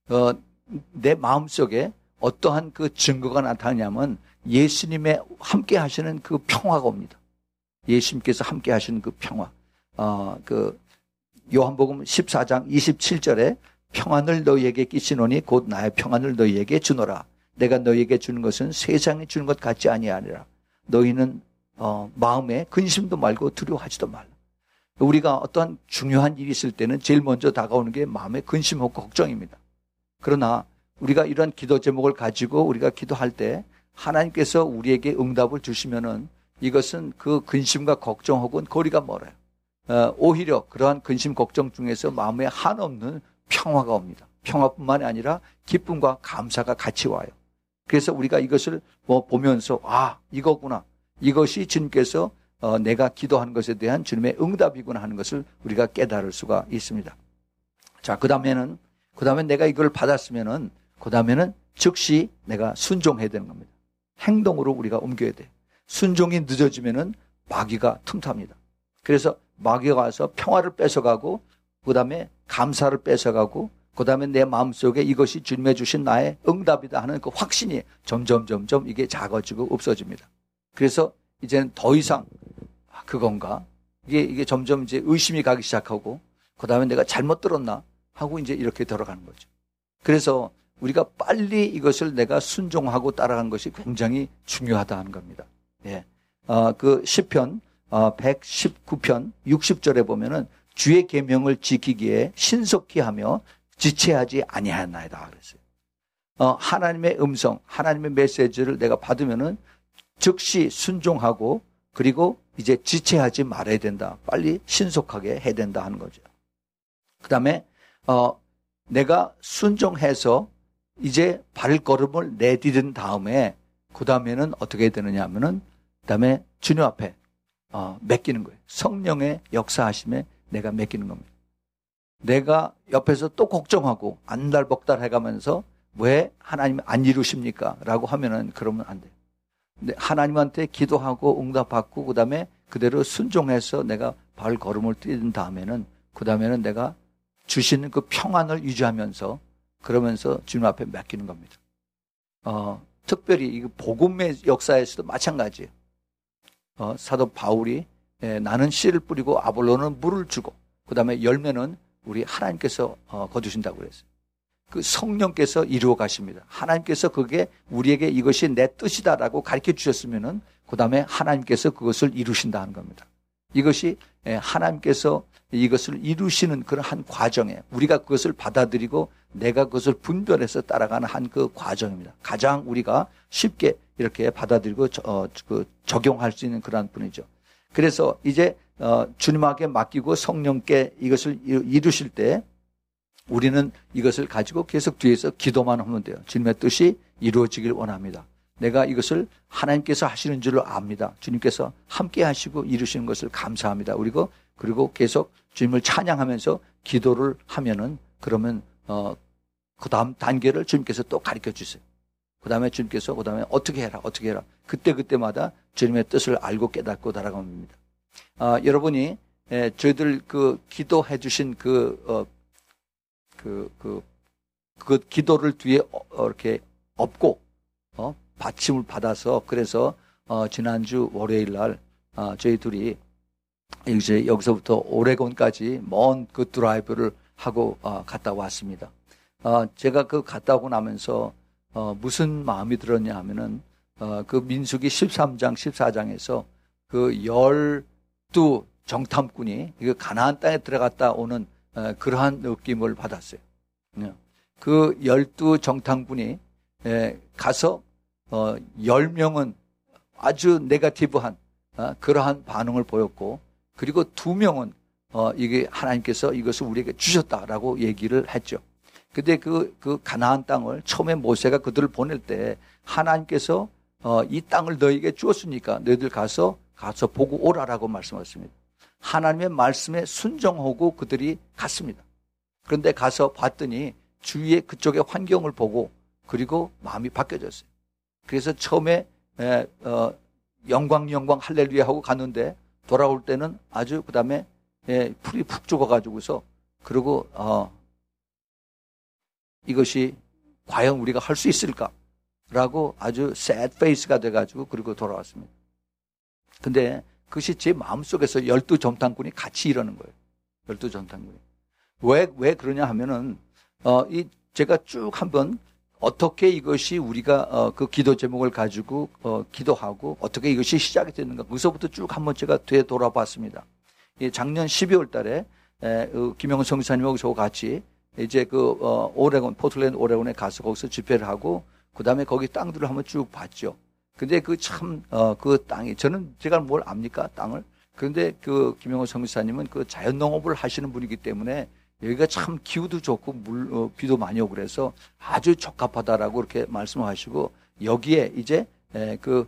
내 마음속에 어떠한 그 증거가 나타나냐면 예수님의 함께 하시는 그 평화가 옵니다. 예수님께서 함께 하시는 그 평화. 그 요한복음 14장 27절에 평안을 너희에게 끼치노니 곧 나의 평안을 너희에게 주노라. 내가 너희에게 주는 것은 세상이 주는 것 같지 아니하리라. 너희는 마음에 근심도 말고 두려워하지도 말라. 우리가 어떠한 중요한 일이 있을 때는 제일 먼저 다가오는 게 마음의 근심하고 걱정입니다. 그러나 우리가 이런 기도 제목을 가지고 우리가 기도할 때 하나님께서 우리에게 응답을 주시면은 이것은 그 근심과 걱정하고는 거리가 멀어요. 오히려 그러한 근심 걱정 중에서 마음에 한없는 평화가 옵니다. 평화뿐만이 아니라 기쁨과 감사가 같이 와요. 그래서 우리가 이것을 보면서 이거구나. 이것이 주님께서 내가 기도한 것에 대한 주님의 응답이구나 하는 것을 우리가 깨달을 수가 있습니다. 자, 그 다음에 내가 이걸 받았으면은 그 다음에는 즉시 내가 순종해야 되는 겁니다. 행동으로 우리가 옮겨야 돼. 순종이 늦어지면은 마귀가 틈탑니다. 그래서 마귀가 와서 평화를 뺏어가고 그 다음에 감사를 뺏어가고 그 다음에 내 마음속에 이것이 주님의 주신 나의 응답이다 하는 그 확신이 점점 이게 작아지고 없어집니다. 그래서 이제는 더 이상 그건가? 이게 점점 이제 의심이 가기 시작하고 그 다음에 내가 잘못 들었나? 하고 이제 이렇게 들어가는 거죠. 그래서 우리가 빨리 이것을 내가 순종하고 따라가는 것이 굉장히 중요하다 하는 겁니다. 예. 그 시편 119편 60절에 보면은 주의 계명을 지키기에 신속히 하며 지체하지 아니하였나이다 그랬어요. 하나님의 음성, 하나님의 메시지를 내가 받으면은 즉시 순종하고 그리고 이제 지체하지 말아야 된다. 빨리 신속하게 해야 된다 하는 거죠. 그 다음에 내가 순종해서 이제 발걸음을 내디딘 다음에 그 다음에는 어떻게 되느냐 하면은 그 다음에 주님 앞에 맡기는 거예요. 성령의 역사하심에 내가 맡기는 겁니다. 내가 옆에서 또 걱정하고 안달복달 해가면서 왜 하나님 안 이루십니까? 라고 하면은 그러면 안 돼요. 하나님한테 기도하고 응답받고 그 다음에 그대로 순종해서 내가 발걸음을 뛴 다음에는 그 다음에는 내가 주시는 그 평안을 유지하면서 그러면서 주님 앞에 맡기는 겁니다. 특별히 이 복음의 역사에서도 마찬가지예요. 사도 바울이 나는 씨를 뿌리고 아볼로는 물을 주고 그 다음에 열매는 우리 하나님께서 거두신다고 그랬어요. 그 성령께서 이루어 가십니다. 하나님께서 그게 우리에게 이것이 내 뜻이다라고 가르쳐 주셨으면은 그 다음에 하나님께서 그것을 이루신다 하는 겁니다. 이것이 하나님께서 이것을 이루시는 그런 한 과정에 우리가 그것을 받아들이고 내가 그것을 분별해서 따라가는 한 그 과정입니다. 가장 우리가 쉽게 이렇게 받아들이고 적용할 수 있는 그러한 분이죠. 그래서 이제 주님에게 맡기고 성령께 이것을 이루실 때 우리는 이것을 가지고 계속 뒤에서 기도만 하면 돼요. 주님의 뜻이 이루어지길 원합니다. 내가 이것을 하나님께서 하시는 줄로 압니다. 주님께서 함께 하시고 이루시는 것을 감사합니다. 그리고 계속 주님을 찬양하면서 기도를 하면은 그러면 그 다음 단계를 주님께서 또 가르쳐 주세요. 그 다음에 주님께서 그 다음에 어떻게 해라. 그때마다 주님의 뜻을 알고 깨닫고 달아갑니다. 여러분이 저희들 그 기도해 주신 그 기도를 뒤에 이렇게 업고 받침을 받아서 그래서 지난주 월요일 날 저희 둘이 이제 여기서부터 오레곤까지 먼 그 드라이브를 하고 갔다 왔습니다. 제가 그 갔다 오고 나면서 무슨 마음이 들었냐 하면은 그 민수기 13장 14장에서 그 12 정탐꾼이 가나안 땅에 들어갔다 오는 그러한 느낌을 받았어요. 그 12 정탐꾼이 가서 10명은 아주 네거티브한 그러한 반응을 보였고 그리고 2명은 이게 하나님께서 이것을 우리에게 주셨다라고 얘기를 했죠. 근데 그 가나안 땅을 처음에 모세가 그들을 보낼 때 하나님께서 이 땅을 너희에게 주었으니까 너희들 가서 보고 오라라고 말씀하셨습니다. 하나님의 말씀에 순종하고 그들이 갔습니다. 그런데 가서 봤더니 주위에 그쪽의 환경을 보고 그리고 마음이 바뀌어졌어요. 그래서 처음에 영광 할렐루야 하고 갔는데 돌아올 때는 아주 그 다음에 풀이 푹 죽어가지고서 그리고 이것이 과연 우리가 할 수 있을까라고 아주 sad face가 돼가지고 그리고 돌아왔습니다. 근데 그것이 제 마음속에서 12 정탐꾼이 같이 이러는 거예요. 12 정탐꾼이. 왜 그러냐 하면은 제가 쭉 한번 어떻게 이것이 우리가 그 기도 제목을 가지고 기도하고 어떻게 이것이 시작이 됐는가 거기서부터 쭉 한번 제가 뒤에 돌아봤습니다. 작년 12월 달에 김영은 성사님하고 저와 같이 이제 오레곤 포틀랜드 오레곤에 가서 거기서 집회를 하고 그다음에 거기 땅들을 한번 쭉 봤죠. 근데 그 땅이 제가 뭘 압니까 땅을? 그런데 그 김영은 성사님은 그 자연농업을 하시는 분이기 때문에 여기가 참 기후도 좋고 비도 많이 오고 그래서 아주 적합하다라고 이렇게 말씀하시고 여기에 이제 그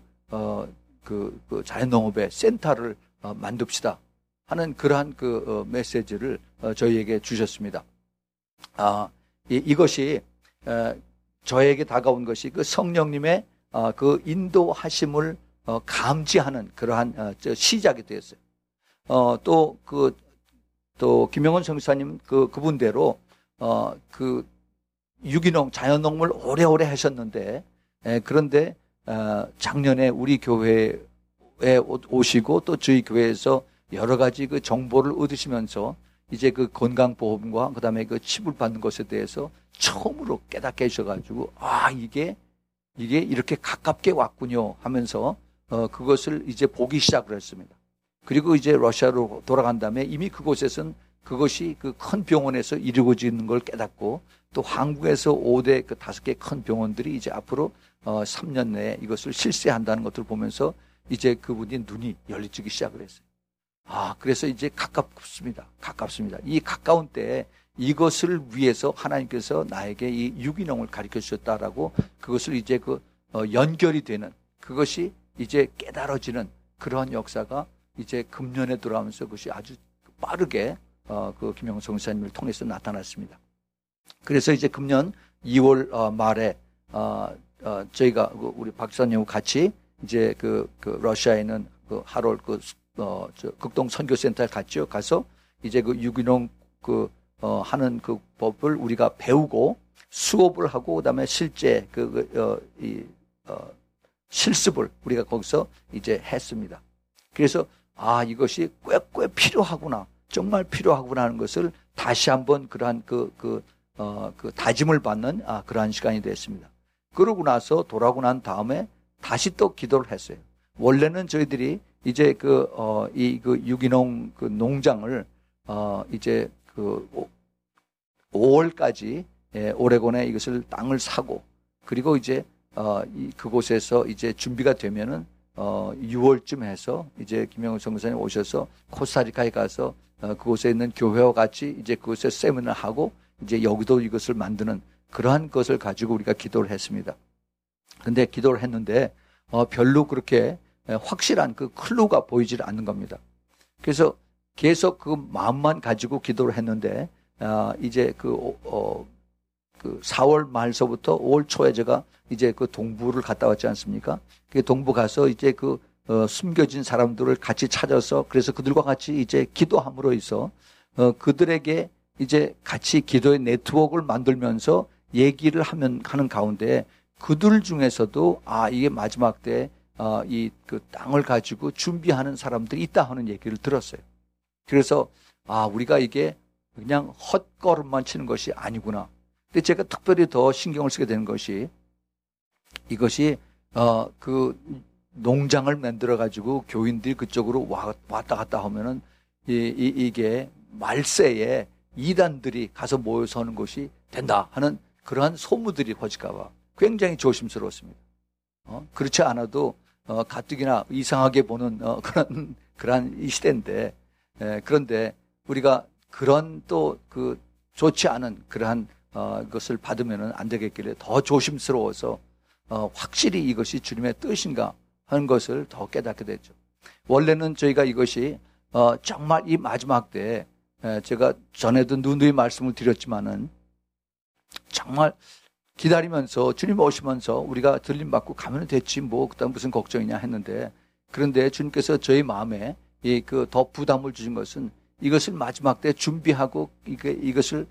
자연농업의 센터를 만듭시다 하는 그러한 메시지를 저희에게 주셨습니다. 이것이 저에게 다가온 것이 그 성령님의 그 인도하심을 감지하는 그러한 시작이 되었어요. 또 김영원 성사님 그분대로 유기농 자연농물 오래오래 하셨는데 그런데 작년에 우리 교회에 오시고 또 저희 교회에서 여러 가지 그 정보를 얻으시면서 이제 그 건강보험과 그다음에 그 칩을 받는 것에 대해서 처음으로 깨닫게 하셔가지고 이게 이렇게 가깝게 왔군요 하면서 그것을 이제 보기 시작을 했습니다. 그리고 이제 러시아로 돌아간 다음에 이미 그곳에서는 그것이 그 큰 병원에서 이루어지는 걸 깨닫고 또 한국에서 5대 그 5개 큰 병원들이 이제 앞으로 3년 내에 이것을 실시한다는 것들을 보면서 이제 그분이 눈이 열리기 시작을 했어요. 그래서 이제 가깝습니다. 이 가까운 때에 이것을 위해서 하나님께서 나에게 이 유기농을 가르쳐 주셨다라고 그것을 이제 연결이 되는 그것이 이제 깨달아지는 그러한 역사가 이제 금년에 돌아오면서 그것이 아주 빠르게 그 김영성 목사님을 통해서 나타났습니다. 그래서 이제 금년 2월 말에 저희가 우리 박사님하고 같이 이제 그 러시아에 있는 그 하롤 극동 선교센터에 갔죠. 가서 이제 그 유기농 하는 그 법을 우리가 배우고 수업을 하고 그다음에 실제 실습을 우리가 거기서 이제 했습니다. 그래서 이것이 꽤 필요하구나. 정말 필요하구나 하는 것을 다시 한번 그러한 그 다짐을 받는 그러한 시간이 됐습니다. 그러고 나서 돌아오고 난 다음에 다시 또 기도를 했어요. 원래는 저희들이 이제 이 유기농 농장을 이제 5월까지 오레곤에 이것을 땅을 사고 그리고 이제 그곳에서 이제 준비가 되면은 6월쯤 해서 이제 김영우 선교사님 오셔서 코스타리카에 가서 그곳에 있는 교회와 같이 이제 그곳에 세미나를 하고 이제 여기도 이것을 만드는 그러한 것을 가지고 우리가 기도를 했습니다. 근데 기도를 했는데 별로 그렇게 확실한 그 클루가 보이질 않는 겁니다. 그래서 계속 그 마음만 가지고 기도를 했는데 이제 그 4월 말서부터 5월 초에 제가 이제 그 동부를 갔다 왔지 않습니까? 그 동부 가서 이제 숨겨진 사람들을 같이 찾아서 그래서 그들과 같이 이제 기도함으로 해서 그들에게 이제 같이 기도의 네트워크를 만들면서 얘기를 하는 가운데 그들 중에서도 이게 마지막 때 이 땅을 가지고 준비하는 사람들이 있다 하는 얘기를 들었어요. 그래서 우리가 이게 그냥 헛걸음만 치는 것이 아니구나. 근데 제가 특별히 더 신경을 쓰게 되는 것이 이것이 그 농장을 만들어 가지고 교인들이 그쪽으로 왔다 갔다 하면은 이게 말세에 이단들이 가서 모여서 하는 것이 된다 하는 그러한 소문들이 퍼질까 봐 굉장히 조심스러웠습니다. 그렇지 않아도 가뜩이나 이상하게 보는 그런 이 시대인데 그런데 우리가 그런 또 좋지 않은 그러한 것을 받으면은 안 되겠길래 더 조심스러워서 확실히 이것이 주님의 뜻인가 하는 것을 더 깨닫게 됐죠. 원래는 저희가 이것이 정말 이 마지막 때에 제가 전에도 누누이 말씀을 드렸지만은 정말 기다리면서 주님 오시면서 우리가 들림 받고 가면 됐지 그다음 무슨 걱정이냐 했는데 그런데 주님께서 저희 마음에 더 부담을 주신 것은 이것을 마지막 때 준비하고 이것을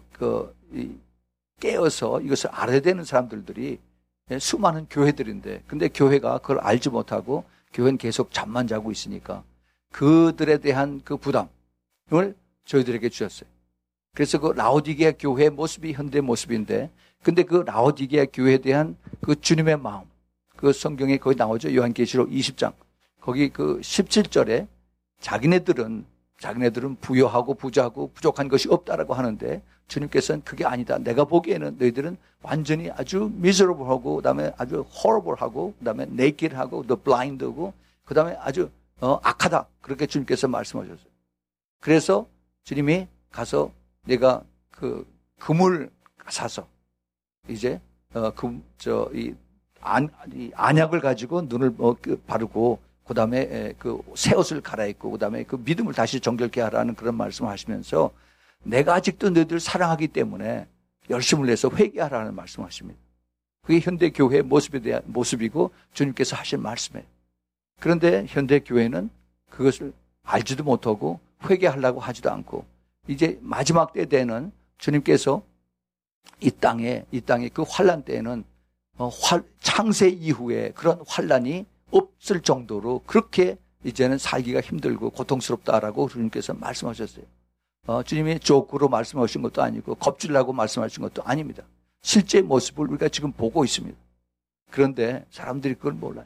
깨어서 이것을 알아야 되는 사람들이 수많은 교회들인데 근데 교회가 그걸 알지 못하고 교회는 계속 잠만 자고 있으니까 그들에 대한 그 부담을 저희들에게 주셨어요. 그래서 그 라오디게아 교회의 모습이 현대 모습인데 근데 그 라오디게아 교회에 대한 그 주님의 마음 그 성경에 거기 나오죠. 요한계시록 20장 거기 17절에 자기네들은 부여하고 부자하고 부족한 것이 없다라고 하는데 주님께서는 그게 아니다. 내가 보기에는 너희들은 완전히 아주 miserable하고 그다음에 아주 horrible하고 그다음에 naked하고 the blind하고 그다음에 아주 악하다. 그렇게 주님께서 말씀하셨어요. 그래서 주님이 가서 내가 금을 사서 이제 이 안약을 가지고 눈을 바르고 그다음에 새 옷을 갈아입고 그다음에 믿음을 다시 정결케 하라는 그런 말씀을 하시면서 내가 아직도 너희들 사랑하기 때문에 열심을 내서 회개하라는 말씀을 하십니다. 그게 현대 교회의 모습에 대한 모습이고 주님께서 하신 말씀이에요. 그런데 현대 교회는 그것을 알지도 못하고 회개하려고 하지도 않고 이제 마지막 때 되는 주님께서 이 땅에 그 환난 때에는 창세 이후에 그런 환난이 없을 정도로 그렇게 이제는 살기가 힘들고 고통스럽다라고 주님께서 말씀하셨어요. 주님이 조크로 말씀하신 것도 아니고 겁주려고 말씀하신 것도 아닙니다. 실제 모습을 우리가 지금 보고 있습니다. 그런데 사람들이 그걸 몰라요.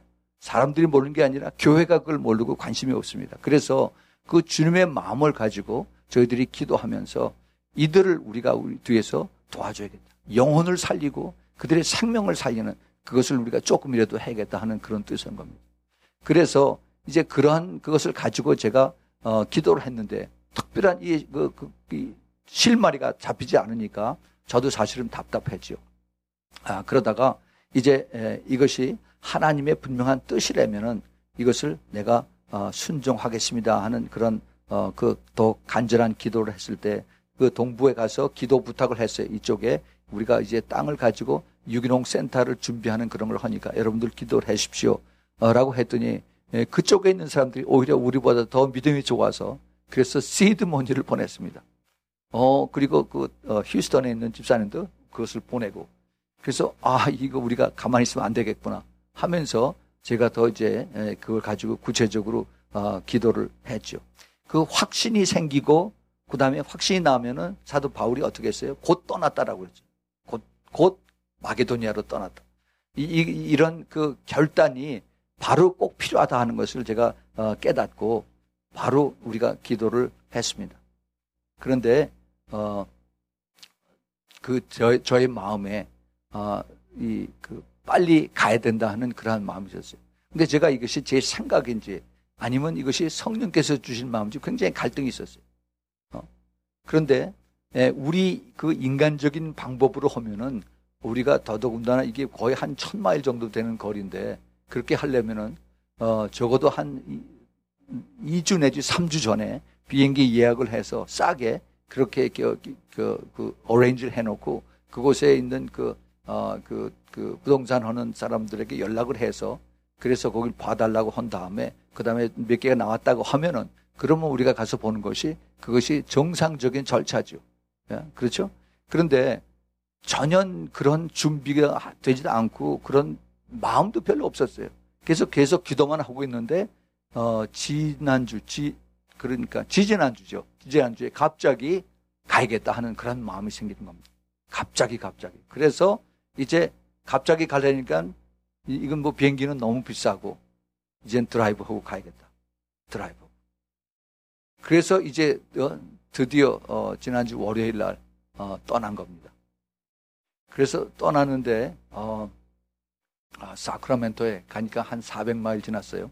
사람들이 모르는 게 아니라 교회가 그걸 모르고 관심이 없습니다. 그래서 그 주님의 마음을 가지고 저희들이 기도하면서 이들을 우리가 우리 뒤에서 도와줘야겠다. 영혼을 살리고 그들의 생명을 살리는 그것을 우리가 조금이라도 해야겠다 하는 그런 뜻인 겁니다. 그래서 이제 그러한 그것을 가지고 제가 기도를 했는데 특별한 이 실마리가 잡히지 않으니까 저도 사실은 답답했죠. 그러다가 이제 이것이 하나님의 분명한 뜻이라면은 이것을 내가 순종하겠습니다 하는 그런 그 더 간절한 기도를 했을 때 그 동부에 가서 기도 부탁을 했어요. 이쪽에 우리가 이제 땅을 가지고 유기농 센터를 준비하는 그런 걸 하니까 여러분들 기도를 하십시오 라고 했더니 그쪽에 있는 사람들이 오히려 우리보다 더 믿음이 좋아서 그래서 시드 머니를 보냈습니다. 그리고 휴스턴에 있는 집사님도 그것을 보내고 그래서 이거 우리가 가만히 있으면 안 되겠구나 하면서 제가 더 이제 그걸 가지고 구체적으로 기도를 했죠. 그 확신이 생기고 그 다음에 확신이 나면은 사도 바울이 어떻게 했어요? 곧 떠났다라고 그랬죠. 곧 마게도니아로 떠났다. 이런 그 결단이 바로 꼭 필요하다 하는 것을 제가 깨닫고 바로 우리가 기도를 했습니다. 그런데 저의 마음에 빨리 가야 된다 하는 그러한 마음이 있었어요. 근데 제가 이것이 제 생각인지 아니면 이것이 성령께서 주신 마음인지 굉장히 갈등이 있었어요. 그런데 우리 그 인간적인 방법으로 하면은 우리가 더더군다나 이게 거의 한 1000마일 정도 되는 거리인데 그렇게 하려면은 적어도 한 2주 내지 3주 전에 비행기 예약을 해서 싸게 그렇게 그 어레인지를 해놓고 그곳에 있는 그 부동산 하는 사람들에게 연락을 해서 그래서 거길 봐달라고 한 다음에 그 다음에 몇 개가 나왔다고 하면은 그러면 우리가 가서 보는 것이 그것이 정상적인 절차죠. 그렇죠? 그런데 전혀 그런 준비가 되지도 않고 그런 마음도 별로 없었어요. 그래서 계속 기도만 하고 있는데 지지난주에 갑자기 가야겠다 하는 그런 마음이 생기는 겁니다. 갑자기. 그래서 이제 갑자기 가려니까 이건 뭐 비행기는 너무 비싸고 이젠 드라이브하고 가야겠다. 드라이브. 그래서 이제 드디어 지난주 월요일 날 떠난 겁니다. 그래서 떠나는데 사크라멘토에 가니까 한 400마일 지났어요.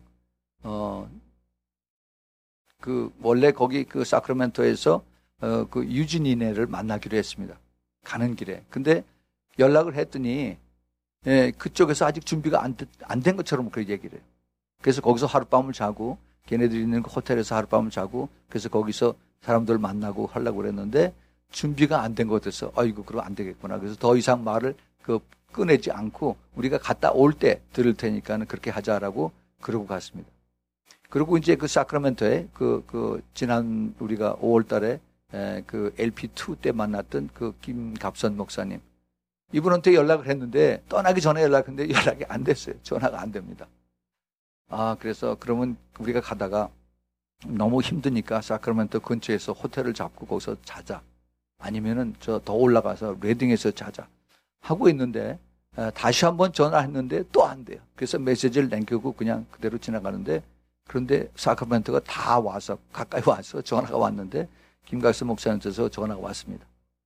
원래 거기 그 사크라멘토에서 그 유진이네를 만나기로 했습니다. 가는 길에. 근데 연락을 했더니 그쪽에서 아직 준비가 안 된 것처럼 그렇게 얘기를 해요. 그래서 거기서 하룻밤을 자고 걔네들이 있는 그 호텔에서 하룻밤을 자고 그래서 거기서 사람들 만나고 하려고 그랬는데 준비가 안 된 것 같아서 아이고 그럼 안 되겠구나. 그래서 더 이상 말을 꺼내지 않고 우리가 갔다 올 때 들을 테니까는 그렇게 하자라고 그러고 갔습니다. 그리고 이제 그 사크라멘토에 지난 우리가 5월 달에 그 LP2 때 만났던 그 김갑선 목사님. 이분한테 연락을 했는데 떠나기 전에 연락했는데 연락이 안 됐어요. 전화가 안 됩니다. 그래서 그러면 우리가 가다가 너무 힘드니까 사크라멘토 근처에서 호텔을 잡고 거기서 자자. 아니면은 저 더 올라가서 레딩에서 자자. 하고 있는데 다시 한번 전화했는데 또 안 돼요. 그래서 메시지를 남기고 그냥 그대로 지나가는데 그런데 사크라멘토가 다 와서 가까이 와서 전화가 왔는데 김갑선 목사님께서 전화가 왔습니다.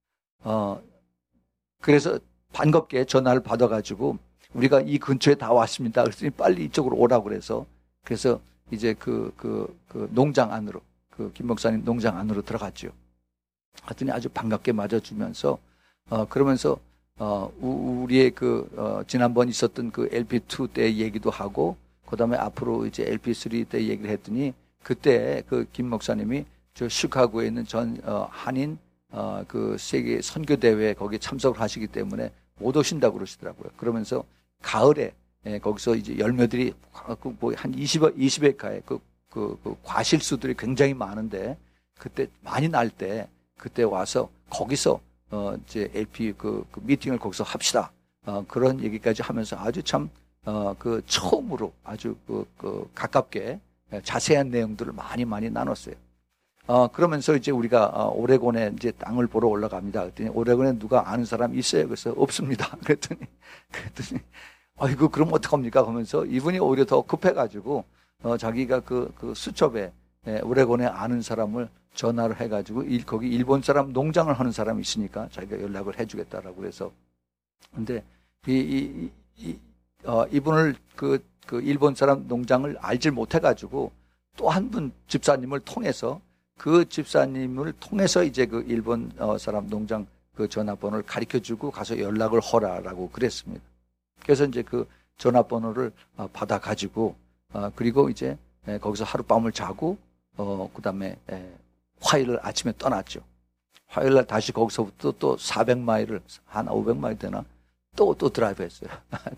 그래서 반갑게 전화를 받아가지고 우리가 이 근처에 다 왔습니다. 그랬더니 빨리 이쪽으로 오라고 그래서 그래서 이제 그 농장 안으로 김 목사님 농장 안으로 들어갔죠. 하더니 아주 반갑게 맞아주면서 그러면서 우리의 지난번 있었던 그 LP2 때 얘기도 하고 그다음에 앞으로 이제 LP3 때 얘기를 했더니 그때 그 김 목사님이 저 시카고에 있는 전 한인 그 세계 선교 대회 거기에 참석을 하시기 때문에 못 오신다고 그러시더라고요. 그러면서 가을에 거기서 이제 열매들이 한 20회가에 그 과실수들이 굉장히 많은데 그때 많이 날 때 그때 와서 거기서 이제 LP 그 미팅을 거기서 합시다. 그런 얘기까지 하면서 아주 참 처음으로 아주 가깝게 자세한 내용들을 많이 나눴어요. 그러면서 이제 우리가 오레곤에 이제 땅을 보러 올라갑니다. 그랬더니 오레곤에 누가 아는 사람 있어요? 그래서 없습니다. 그랬더니 아이고, 그럼 어떡합니까? 하면서 이분이 오히려 더 급해가지고, 자기가 그 수첩에, 오레곤에 아는 사람을 전화를 해가지고, 거기 일본 사람 농장을 하는 사람이 있으니까 자기가 연락을 해주겠다라고 그래서. 근데, 이분을 그 일본 사람 농장을 알질 못해가지고, 또 한 분 집사님을 통해서, 그 집사님을 통해서 이제 그 일본 사람 농장 그 전화번호를 가르쳐 주고 가서 연락을 하라라고 그랬습니다. 그래서 이제 그 전화번호를 받아 가지고 그리고 이제 거기서 하룻밤을 자고 그다음에 화요일 아침에 떠났죠. 화요일 날 다시 거기서부터 또 400마일을 한 500마일 되나 또 드라이브 했어요.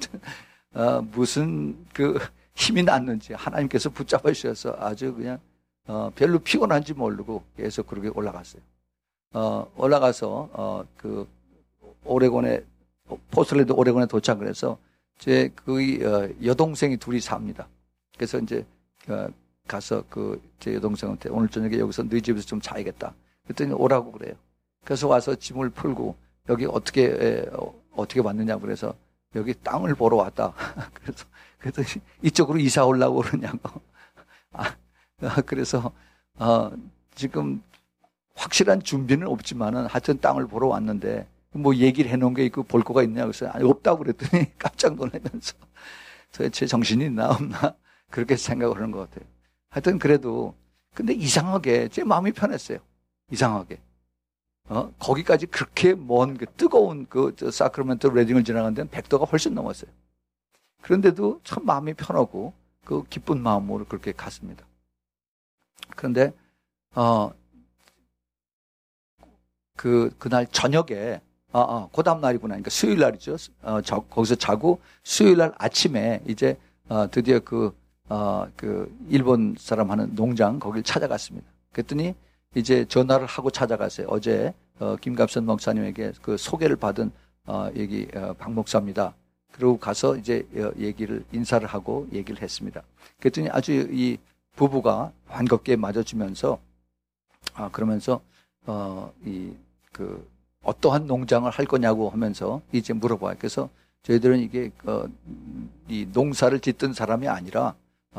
무슨 그 힘이 났는지 하나님께서 붙잡아 주셔서 아주 그냥 별로 피곤한지 모르고 계속 그렇게 올라갔어요. 올라가서 그 오레곤에 포틀랜드 오레곤에 도착을 해서 제 그 여동생이 둘이 삽니다. 그래서 이제 가서 그 제 여동생한테 오늘 저녁에 여기서 너희 집에서 좀 자야겠다. 그랬더니 오라고 그래요. 그래서 와서 짐을 풀고 여기 어떻게 왔느냐고 그래서 여기 땅을 보러 왔다. 그래서 이쪽으로 이사 오려고 그러냐고. 그래서 지금 확실한 준비는 없지만은 하여튼 땅을 보러 왔는데 뭐 얘기를 해놓은 게 있고 볼 거가 있냐 그래서 아니 없다고 그랬더니 깜짝 놀라면서 도대체 정신이 있나 없나 그렇게 생각을 하는 것 같아요. 하여튼 그래도 근데 이상하게 제 마음이 편했어요. 이상하게 거기까지 그렇게 먼 그 뜨거운 그 사크라멘토 레딩을 지나간 데는 100도가 훨씬 넘었어요. 그런데도 참 마음이 편하고 그 기쁜 마음으로 그렇게 갔습니다. 그런데 그날 저녁에 그 다음 날이구나. 그러니까 수요일 날이죠. 거기서 자고 수요일 날 아침에 이제 드디어 그 일본 사람 하는 농장 거길 찾아갔습니다. 그랬더니 이제 전화를 하고 찾아갔어요. 어제 김갑선 목사님에게 그 소개를 받은 여기 박 목사입니다. 그리고 가서 이제 인사를 하고 얘기를 했습니다. 그랬더니 아주 이 부부가 반갑게 맞아주면서 그러면서 어떠한 농장을 할 거냐고 하면서 이제 물어봐요. 그래서 저희들은 이게 이 농사를 짓던 사람이 아니라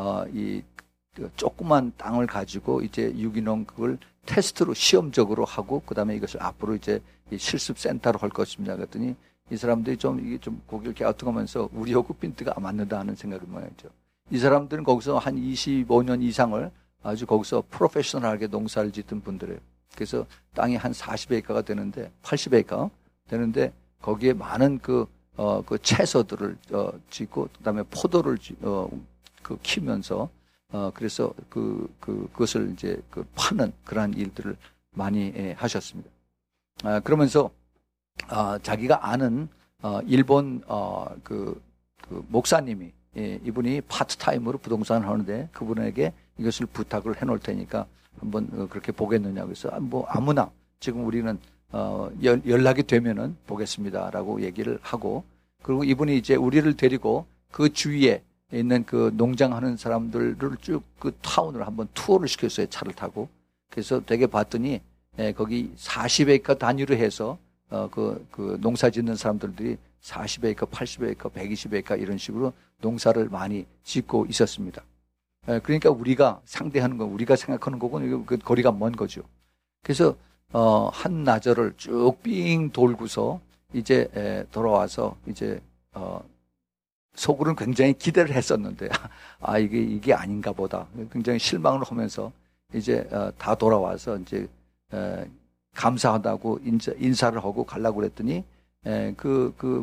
조그만 땅을 가지고 이제 유기농 그걸 테스트로 시험적으로 하고 그다음에 이것을 앞으로 이제 실습 센터로 할 것입니다. 그랬더니 이 사람들이 이게 좀 고개를 갸우뚱하면서 우리하고 핀트가 안 맞는다 하는 생각을 모양이죠. 이 사람들은 거기서 한 25년 이상을 아주 거기서 프로페셔널하게 농사를 짓던 분들이에요. 그래서 땅이 한 40에이커가 되는데 80에이커 되는데 거기에 많은 그 채소들을 짓고 그다음에 포도를 키우면서 그래서 그것을 이제 파는 그러한 일들을 많이 하셨습니다. 그러면서 자기가 아는 일본 그 목사님이 이분이 파트타임으로 부동산을 하는데 그분에게 이것을 부탁을 해놓을 테니까 한번 그렇게 보겠느냐 그래서 뭐 아무나 지금 우리는 연락이 되면은 보겠습니다라고 얘기를 하고 그리고 이분이 이제 우리를 데리고 그 주위에 있는 그 농장하는 사람들을 쭉 그 타운을 한번 투어를 시켰어요. 차를 타고. 그래서 되게 봤더니 거기 40에이커 단위로 해서 그 농사 짓는 사람들이 40에이커, 80에이커, 120에이커 이런 식으로 농사를 많이 짓고 있었습니다. 그러니까 우리가 상대하는 건 우리가 생각하는 거고는 그 거리가 먼 거죠. 그래서 한 나절을 쭉 삥 돌고서 이제 돌아와서 이제 속으로는 굉장히 기대를 했었는데 이게 아닌가 보다. 굉장히 실망을 하면서 이제 다 돌아와서 이제 감사하다고 인사를 하고 가려고 그랬더니 그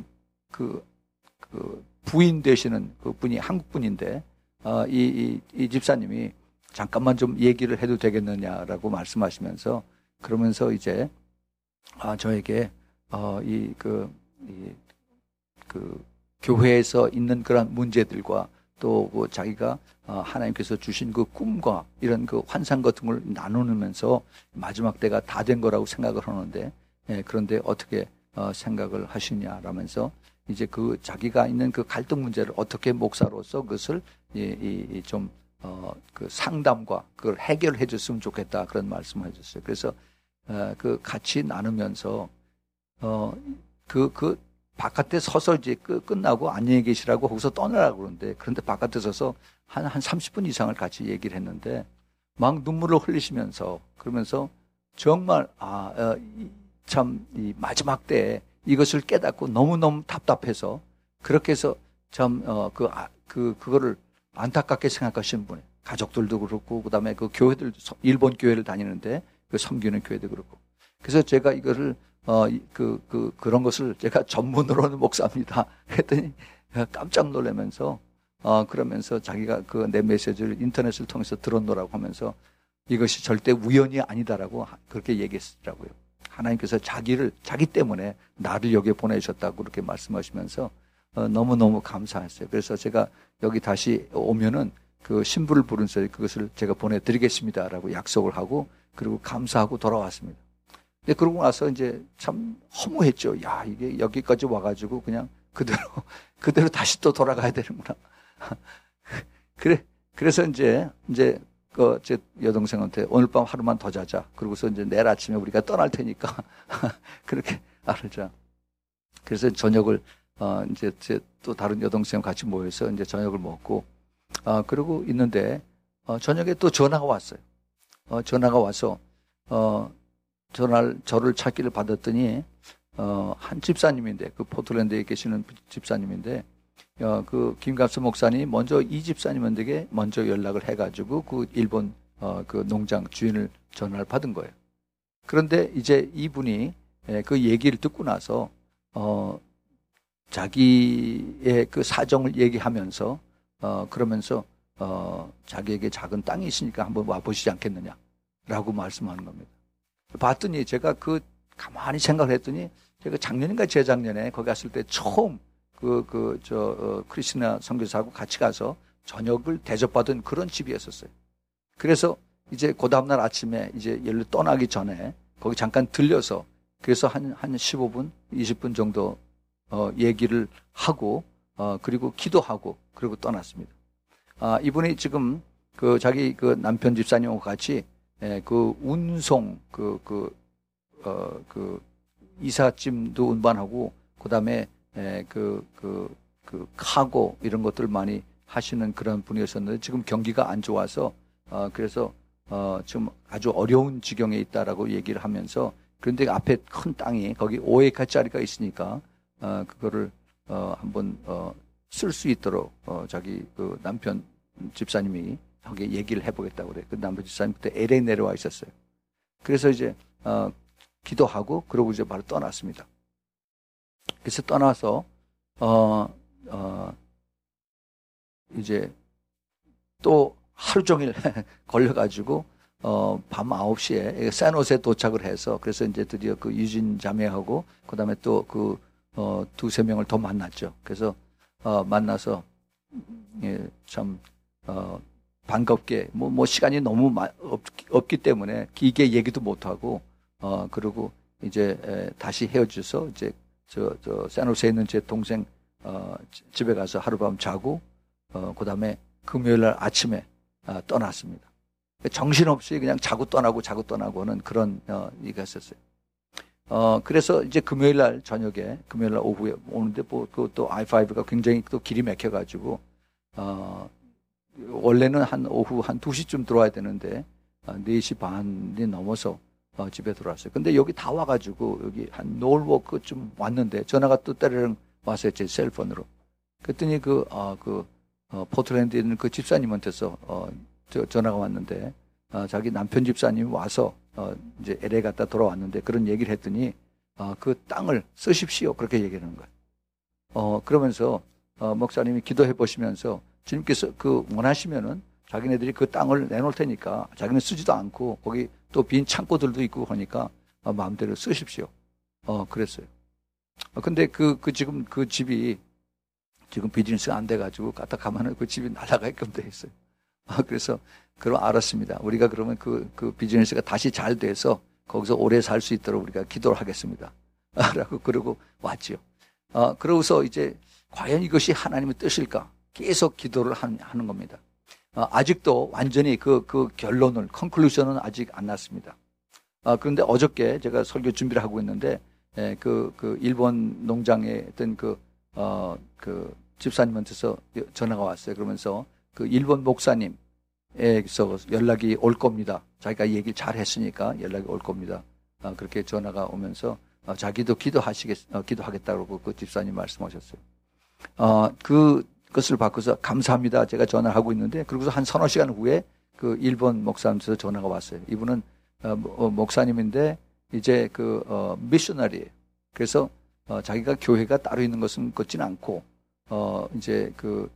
부인 되시는 그 분이 한국 분인데 이 집사님이 잠깐만 좀 얘기를 해도 되겠느냐라고 말씀하시면서 그러면서 이제 저에게 교회에서 있는 그런 문제들과 또 자기가 하나님께서 주신 그 꿈과 이런 그 환상 같은 걸 나누면서 마지막 때가 다 된 거라고 생각을 하는데 그런데 어떻게 생각을 하시냐라면서 이제 그 자기가 있는 그 갈등 문제를 어떻게 목사로서 그것을 좀 그 상담과 그걸 해결해 줬으면 좋겠다 그런 말씀을 해줬어요. 그래서 그 같이 나누면서 바깥에 서서 이제 끝나고 안녕히 계시라고 거기서 떠나라고 그런데 바깥에 서서 한 30분 이상을 같이 얘기를 했는데 막 눈물을 흘리시면서 그러면서 정말 참 이 마지막 때에 이것을 깨닫고 너무너무 답답해서 그렇게 해서 참 그거를 안타깝게 생각하시는 분이 가족들도 그렇고 그다음에 그 교회들 일본 교회를 다니는데 그 섬기는 교회도 그렇고 그래서 제가 이거를 그런 것을 제가 전문으로는 목사입니다. 했더니 깜짝 놀라면서 그러면서 자기가 내 메시지를 인터넷을 통해서 들었노라고 하면서 이것이 절대 우연이 아니다라고 그렇게 얘기했더라고요. 하나님께서 자기 때문에 나를 여기에 보내셨다고 그렇게 말씀하시면서 너무너무 감사했어요. 그래서 제가 여기 다시 오면은 그 신부를 부른서 그것을 제가 보내드리겠습니다라고 약속을 하고 그리고 감사하고 돌아왔습니다. 근데 그러고 나서 이제 참 허무했죠. 야, 이게 여기까지 와가지고 그냥 그대로 다시 또 돌아가야 되는구나. 그래서 이제 제 여동생한테 오늘 밤 하루만 더 자자. 그러고서 이제 내일 아침에 우리가 떠날 테니까 그렇게 알자. 그래서 저녁을 이제 또 다른 여동생과 같이 모여서 이제 저녁을 먹고 그러고 있는데 저녁에 또 전화가 왔어요. 전화가 와서 저를 찾기를 받았더니 한 집사님인데 그 포틀랜드에 계시는 집사님인데 그 김갑수 목사님이 먼저 이 집사님에게 먼저 연락을 해가지고 그 일본 그 농장 주인을 전화를 받은 거예요. 그런데 이제 이분이 그 얘기를 듣고 나서 자기의 그 사정을 얘기하면서 그러면서 자기에게 작은 땅이 있으니까 한번 와보시지 않겠느냐라고 말씀하는 겁니다. 봤더니 제가 가만히 생각을 했더니 제가 작년인가 재작년에 거기 갔을 때 처음 크리스티나 선교사하고 같이 가서 저녁을 대접받은 그런 집이었었어요. 그래서 이제 그 다음날 아침에 이제 여기를 떠나기 전에 거기 잠깐 들려서 그래서 한 15분, 20분 정도 얘기를 하고 그리고 기도하고 그리고 떠났습니다. 이분이 지금 자기 남편 집사님하고 같이 운송 이삿짐도 운반하고 그다음에 카고 이런 것들 많이 하시는 그런 분이었었는데 지금 경기가 안 좋아서 그래서 지금 아주 어려운 지경에 있다라고 얘기를 하면서 그런데 앞에 큰 땅이 거기 5에이카짜리가 있으니까 그거를 한번 쓸 수 있도록 자기 남편 집사님이 거기에 얘기를 해보겠다고 그래요. 그 남편 집사님 그때 LA 내려와 있었어요. 그래서 이제 기도하고 그러고 이제 바로 떠났습니다. 그래서 떠나서 이제 또 하루 종일 걸려가지고 밤 9시에 샌호세 도착을 해서 그래서 이제 드디어 그 유진 자매하고 그다음에 또 두세 명을 더 만났죠. 그래서 만나서 참 반갑게 뭐 시간이 너무 없기 때문에 길게 얘기도 못 하고 그리고 이제 다시 헤어져서 이제 저 샌호세에 있는 제 동생 집에 가서 하룻밤 자고 그다음에 금요일 날 아침에 떠났습니다. 정신없이 그냥 자고 떠나고 하는 그런 얘기가 있었어요. 그래서 이제 금요일 날 저녁에 금요일 날 오후에 오는데 또 I-5가 굉장히 또 길이 막혀가지고 원래는 오후 한 2시쯤 들어와야 되는데 4시 반이 넘어서 집에 들어왔어요. 근데 여기 다 와가지고 여기 한 노을워크쯤 왔는데 전화가 또 따르릉 왔어요. 제 셀폰으로. 그랬더니 포틀랜드에 있는 그 집사님한테서 전화가 왔는데 자기 남편 집사님이 와서 이제 LA 갔다 돌아왔는데 그런 얘기를 했더니 그 땅을 쓰십시오. 그렇게 얘기하는 거예요. 그러면서 목사님이 기도해 보시면서 주님께서 원하시면은 자기네들이 그 땅을 내놓을 테니까 자기는 쓰지도 않고 거기 또 빈 창고들도 있고 하니까 마음대로 쓰십시오. 그랬어요. 근데 지금 그 집이 지금 비즈니스가 안 돼가지고 갖다 가면은 그 집이 날아가게끔 돼 있어요. 그래서 그럼 알았습니다. 우리가 그러면 그 비즈니스가 다시 잘 돼서 거기서 오래 살 수 있도록 우리가 기도를 하겠습니다. 라고 그러고 왔지요. 그러고서 이제 과연 이것이 하나님의 뜻일까? 계속 기도를 하는 겁니다. 아직도 완전히 그 컨클루션은 아직 안 났습니다. 그런데 어저께 제가 설교 준비를 하고 있는데 그 일본 농장에 있던 그 집사님한테서 전화가 왔어요. 그러면서 그 일본 목사님에서 연락이 올 겁니다. 자기가 얘기를 잘 했으니까 연락이 올 겁니다. 그렇게 전화가 오면서 자기도 기도하겠다고 그 집사님 말씀하셨어요. 그것을 받고서 감사합니다. 제가 전화를 하고 있는데, 그러고서 한 서너 시간 후에 그 일본 목사님께서 전화가 왔어요. 이분은 목사님인데 이제 미셔너리예요. 그래서 자기가 교회가 따로 있는 것은 같지는 않고 이제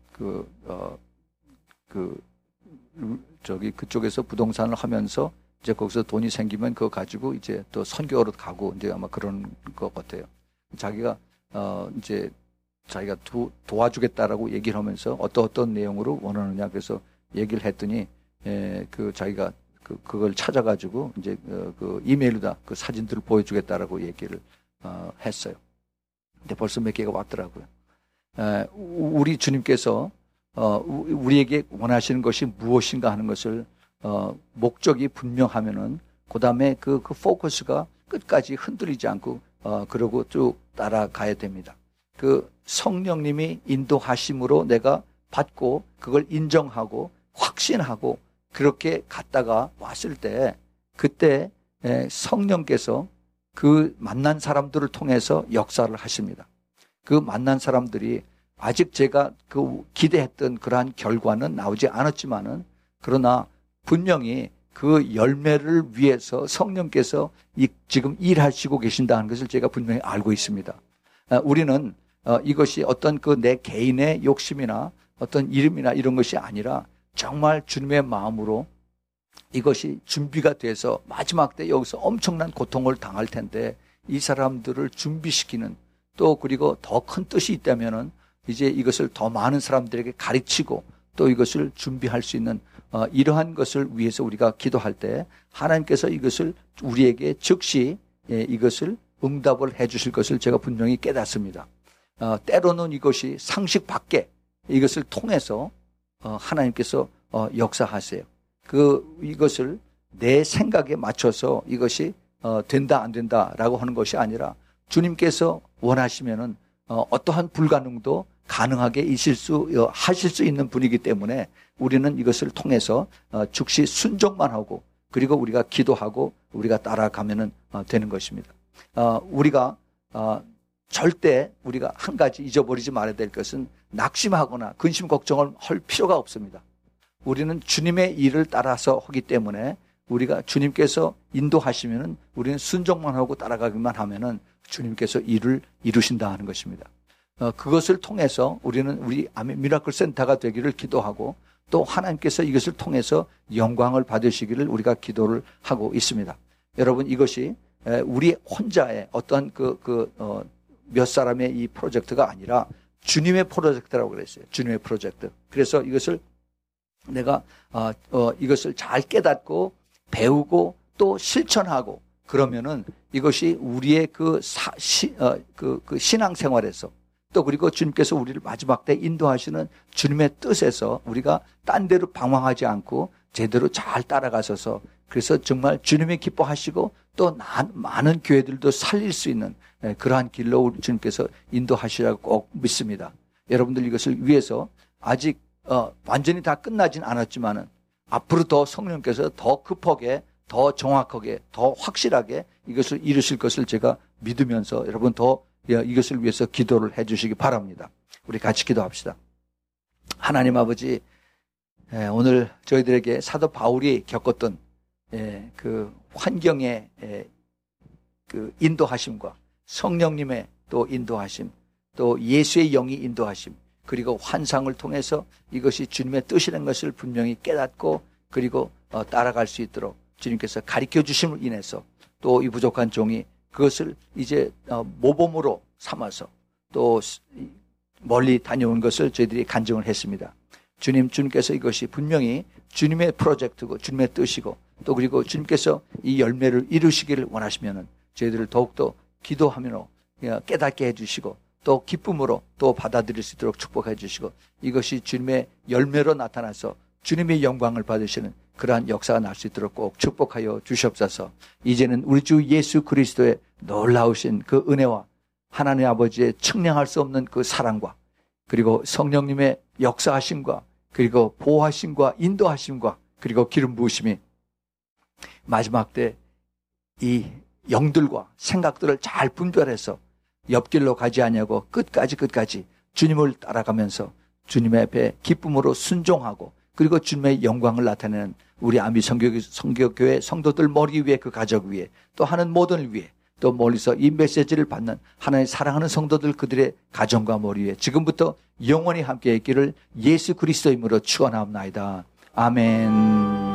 그쪽에서 부동산을 하면서 이제 거기서 돈이 생기면 그거 가지고 이제 또 선교로 가고 이제 아마 그런 것 같아요. 자기가 이제 자기가 도와주겠다라고 얘기를 하면서 어떤 내용으로 원하느냐 그래서 얘기를 했더니 자기가 그걸 찾아가지고 이제 그 이메일로다 그 사진들을 보여주겠다라고 얘기를 했어요. 근데 벌써 몇 개가 왔더라고요. 우리 주님께서 우리에게 원하시는 것이 무엇인가 하는 것을 목적이 분명하면은 그다음에 그 포커스가 끝까지 흔들리지 않고 그러고 쭉 따라가야 됩니다. 그 성령님이 인도하심으로 내가 받고 그걸 인정하고 확신하고 그렇게 갔다가 왔을 때 그때 성령께서 그 만난 사람들을 통해서 역사를 하십니다. 그 만난 사람들이 아직 제가 그 기대했던 그러한 결과는 나오지 않았지만은 그러나 분명히 그 열매를 위해서 성령께서 지금 일하시고 계신다는 것을 제가 분명히 알고 있습니다. 우리는 이것이 어떤 그 내 개인의 욕심이나 어떤 이름이나 이런 것이 아니라 정말 주님의 마음으로 이것이 준비가 돼서 마지막 때 여기서 엄청난 고통을 당할 텐데 이 사람들을 준비시키는 또 그리고 더 큰 뜻이 있다면은 이제 이것을 더 많은 사람들에게 가르치고 또 이것을 준비할 수 있는 이러한 것을 위해서 우리가 기도할 때 하나님께서 이것을 우리에게 즉시 이것을 응답을 해 주실 것을 제가 분명히 깨닫습니다. 때로는 이것이 상식 밖에 이것을 통해서 하나님께서 역사하세요. 이것을 내 생각에 맞춰서 이것이 된다 안 된다라고 하는 것이 아니라 주님께서 원하시면은 어떠한 불가능도 가능하게 하실 수 있는 분이기 때문에 우리는 이것을 통해서 즉시 순종만 하고 그리고 우리가 기도하고 우리가 따라가면은 되는 것입니다. 우리가 절대 우리가 한 가지 잊어버리지 말아야 될 것은 낙심하거나 근심 걱정을 할 필요가 없습니다. 우리는 주님의 일을 따라서 하기 때문에 우리가 주님께서 인도하시면은 우리는 순종만 하고 따라가기만 하면은 주님께서 일을 이루신다 하는 것입니다. 그것을 통해서 우리는 우리 미라클 센터가 되기를 기도하고 또 하나님께서 이것을 통해서 영광을 받으시기를 우리가 기도를 하고 있습니다. 여러분 이것이 우리 혼자의 어떤 몇 사람의 이 프로젝트가 아니라 주님의 프로젝트라고 그랬어요. 주님의 프로젝트. 그래서 이것을 내가 이것을 잘 깨닫고 배우고 또 실천하고 그러면은 이것이 우리의 그 신앙생활에서 또 그리고 주님께서 우리를 마지막 때 인도하시는 주님의 뜻에서 우리가 딴 데로 방황하지 않고 제대로 잘 따라가셔서 그래서 정말 주님이 기뻐하시고 또 많은 교회들도 살릴 수 있는 그러한 길로 우리 주님께서 인도하시라고 꼭 믿습니다. 여러분들 이것을 위해서 아직 완전히 다 끝나진 않았지만은 앞으로 더 성령께서 더 급하게 더 정확하게 더 확실하게 이것을 이루실 것을 제가 믿으면서 여러분 더 이것을 위해서 기도를 해 주시기 바랍니다. 우리 같이 기도합시다. 하나님 아버지, 오늘 저희들에게 사도 바울이 겪었던 그 환경의 그 인도하심과 성령님의 또 인도하심, 또 예수의 영이 인도하심, 그리고 환상을 통해서 이것이 주님의 뜻이라는 것을 분명히 깨닫고 그리고 따라갈 수 있도록 주님께서 가르쳐 주심을 인해서 또 이 부족한 종이 그것을 이제 모범으로 삼아서 또 멀리 다녀온 것을 저희들이 간증을 했습니다. 주님께서 이것이 분명히 주님의 프로젝트고 주님의 뜻이고 또 그리고 주님께서 이 열매를 이루시기를 원하시면은 저희들을 더욱더 기도하며 깨닫게 해주시고 또 기쁨으로 또 받아들일 수 있도록 축복해 주시고 이것이 주님의 열매로 나타나서 주님의 영광을 받으시는 그러한 역사가 날 수 있도록 꼭 축복하여 주시옵소서. 이제는 우리 주 예수 그리스도의 놀라우신 그 은혜와 하나님 아버지의 측량할 수 없는 그 사랑과 그리고 성령님의 역사하심과 그리고 보호하심과 인도하심과 그리고 기름 부으심이 마지막 때 이 영들과 생각들을 잘 분별해서 옆길로 가지 아니하고 끝까지 주님을 따라가면서 주님의 앞에 기쁨으로 순종하고 그리고 주님의 영광을 나타내는 우리 아미 성교교회 성도들 머리 위에 그 가족 위에 또 하는 모든 위에 또 멀리서 이 메시지를 받는 하나님 사랑하는 성도들 그들의 가정과 머리 위에 지금부터 영원히 함께 있기를 예수 그리스도 이름으로 축원하옵나이다. 아멘.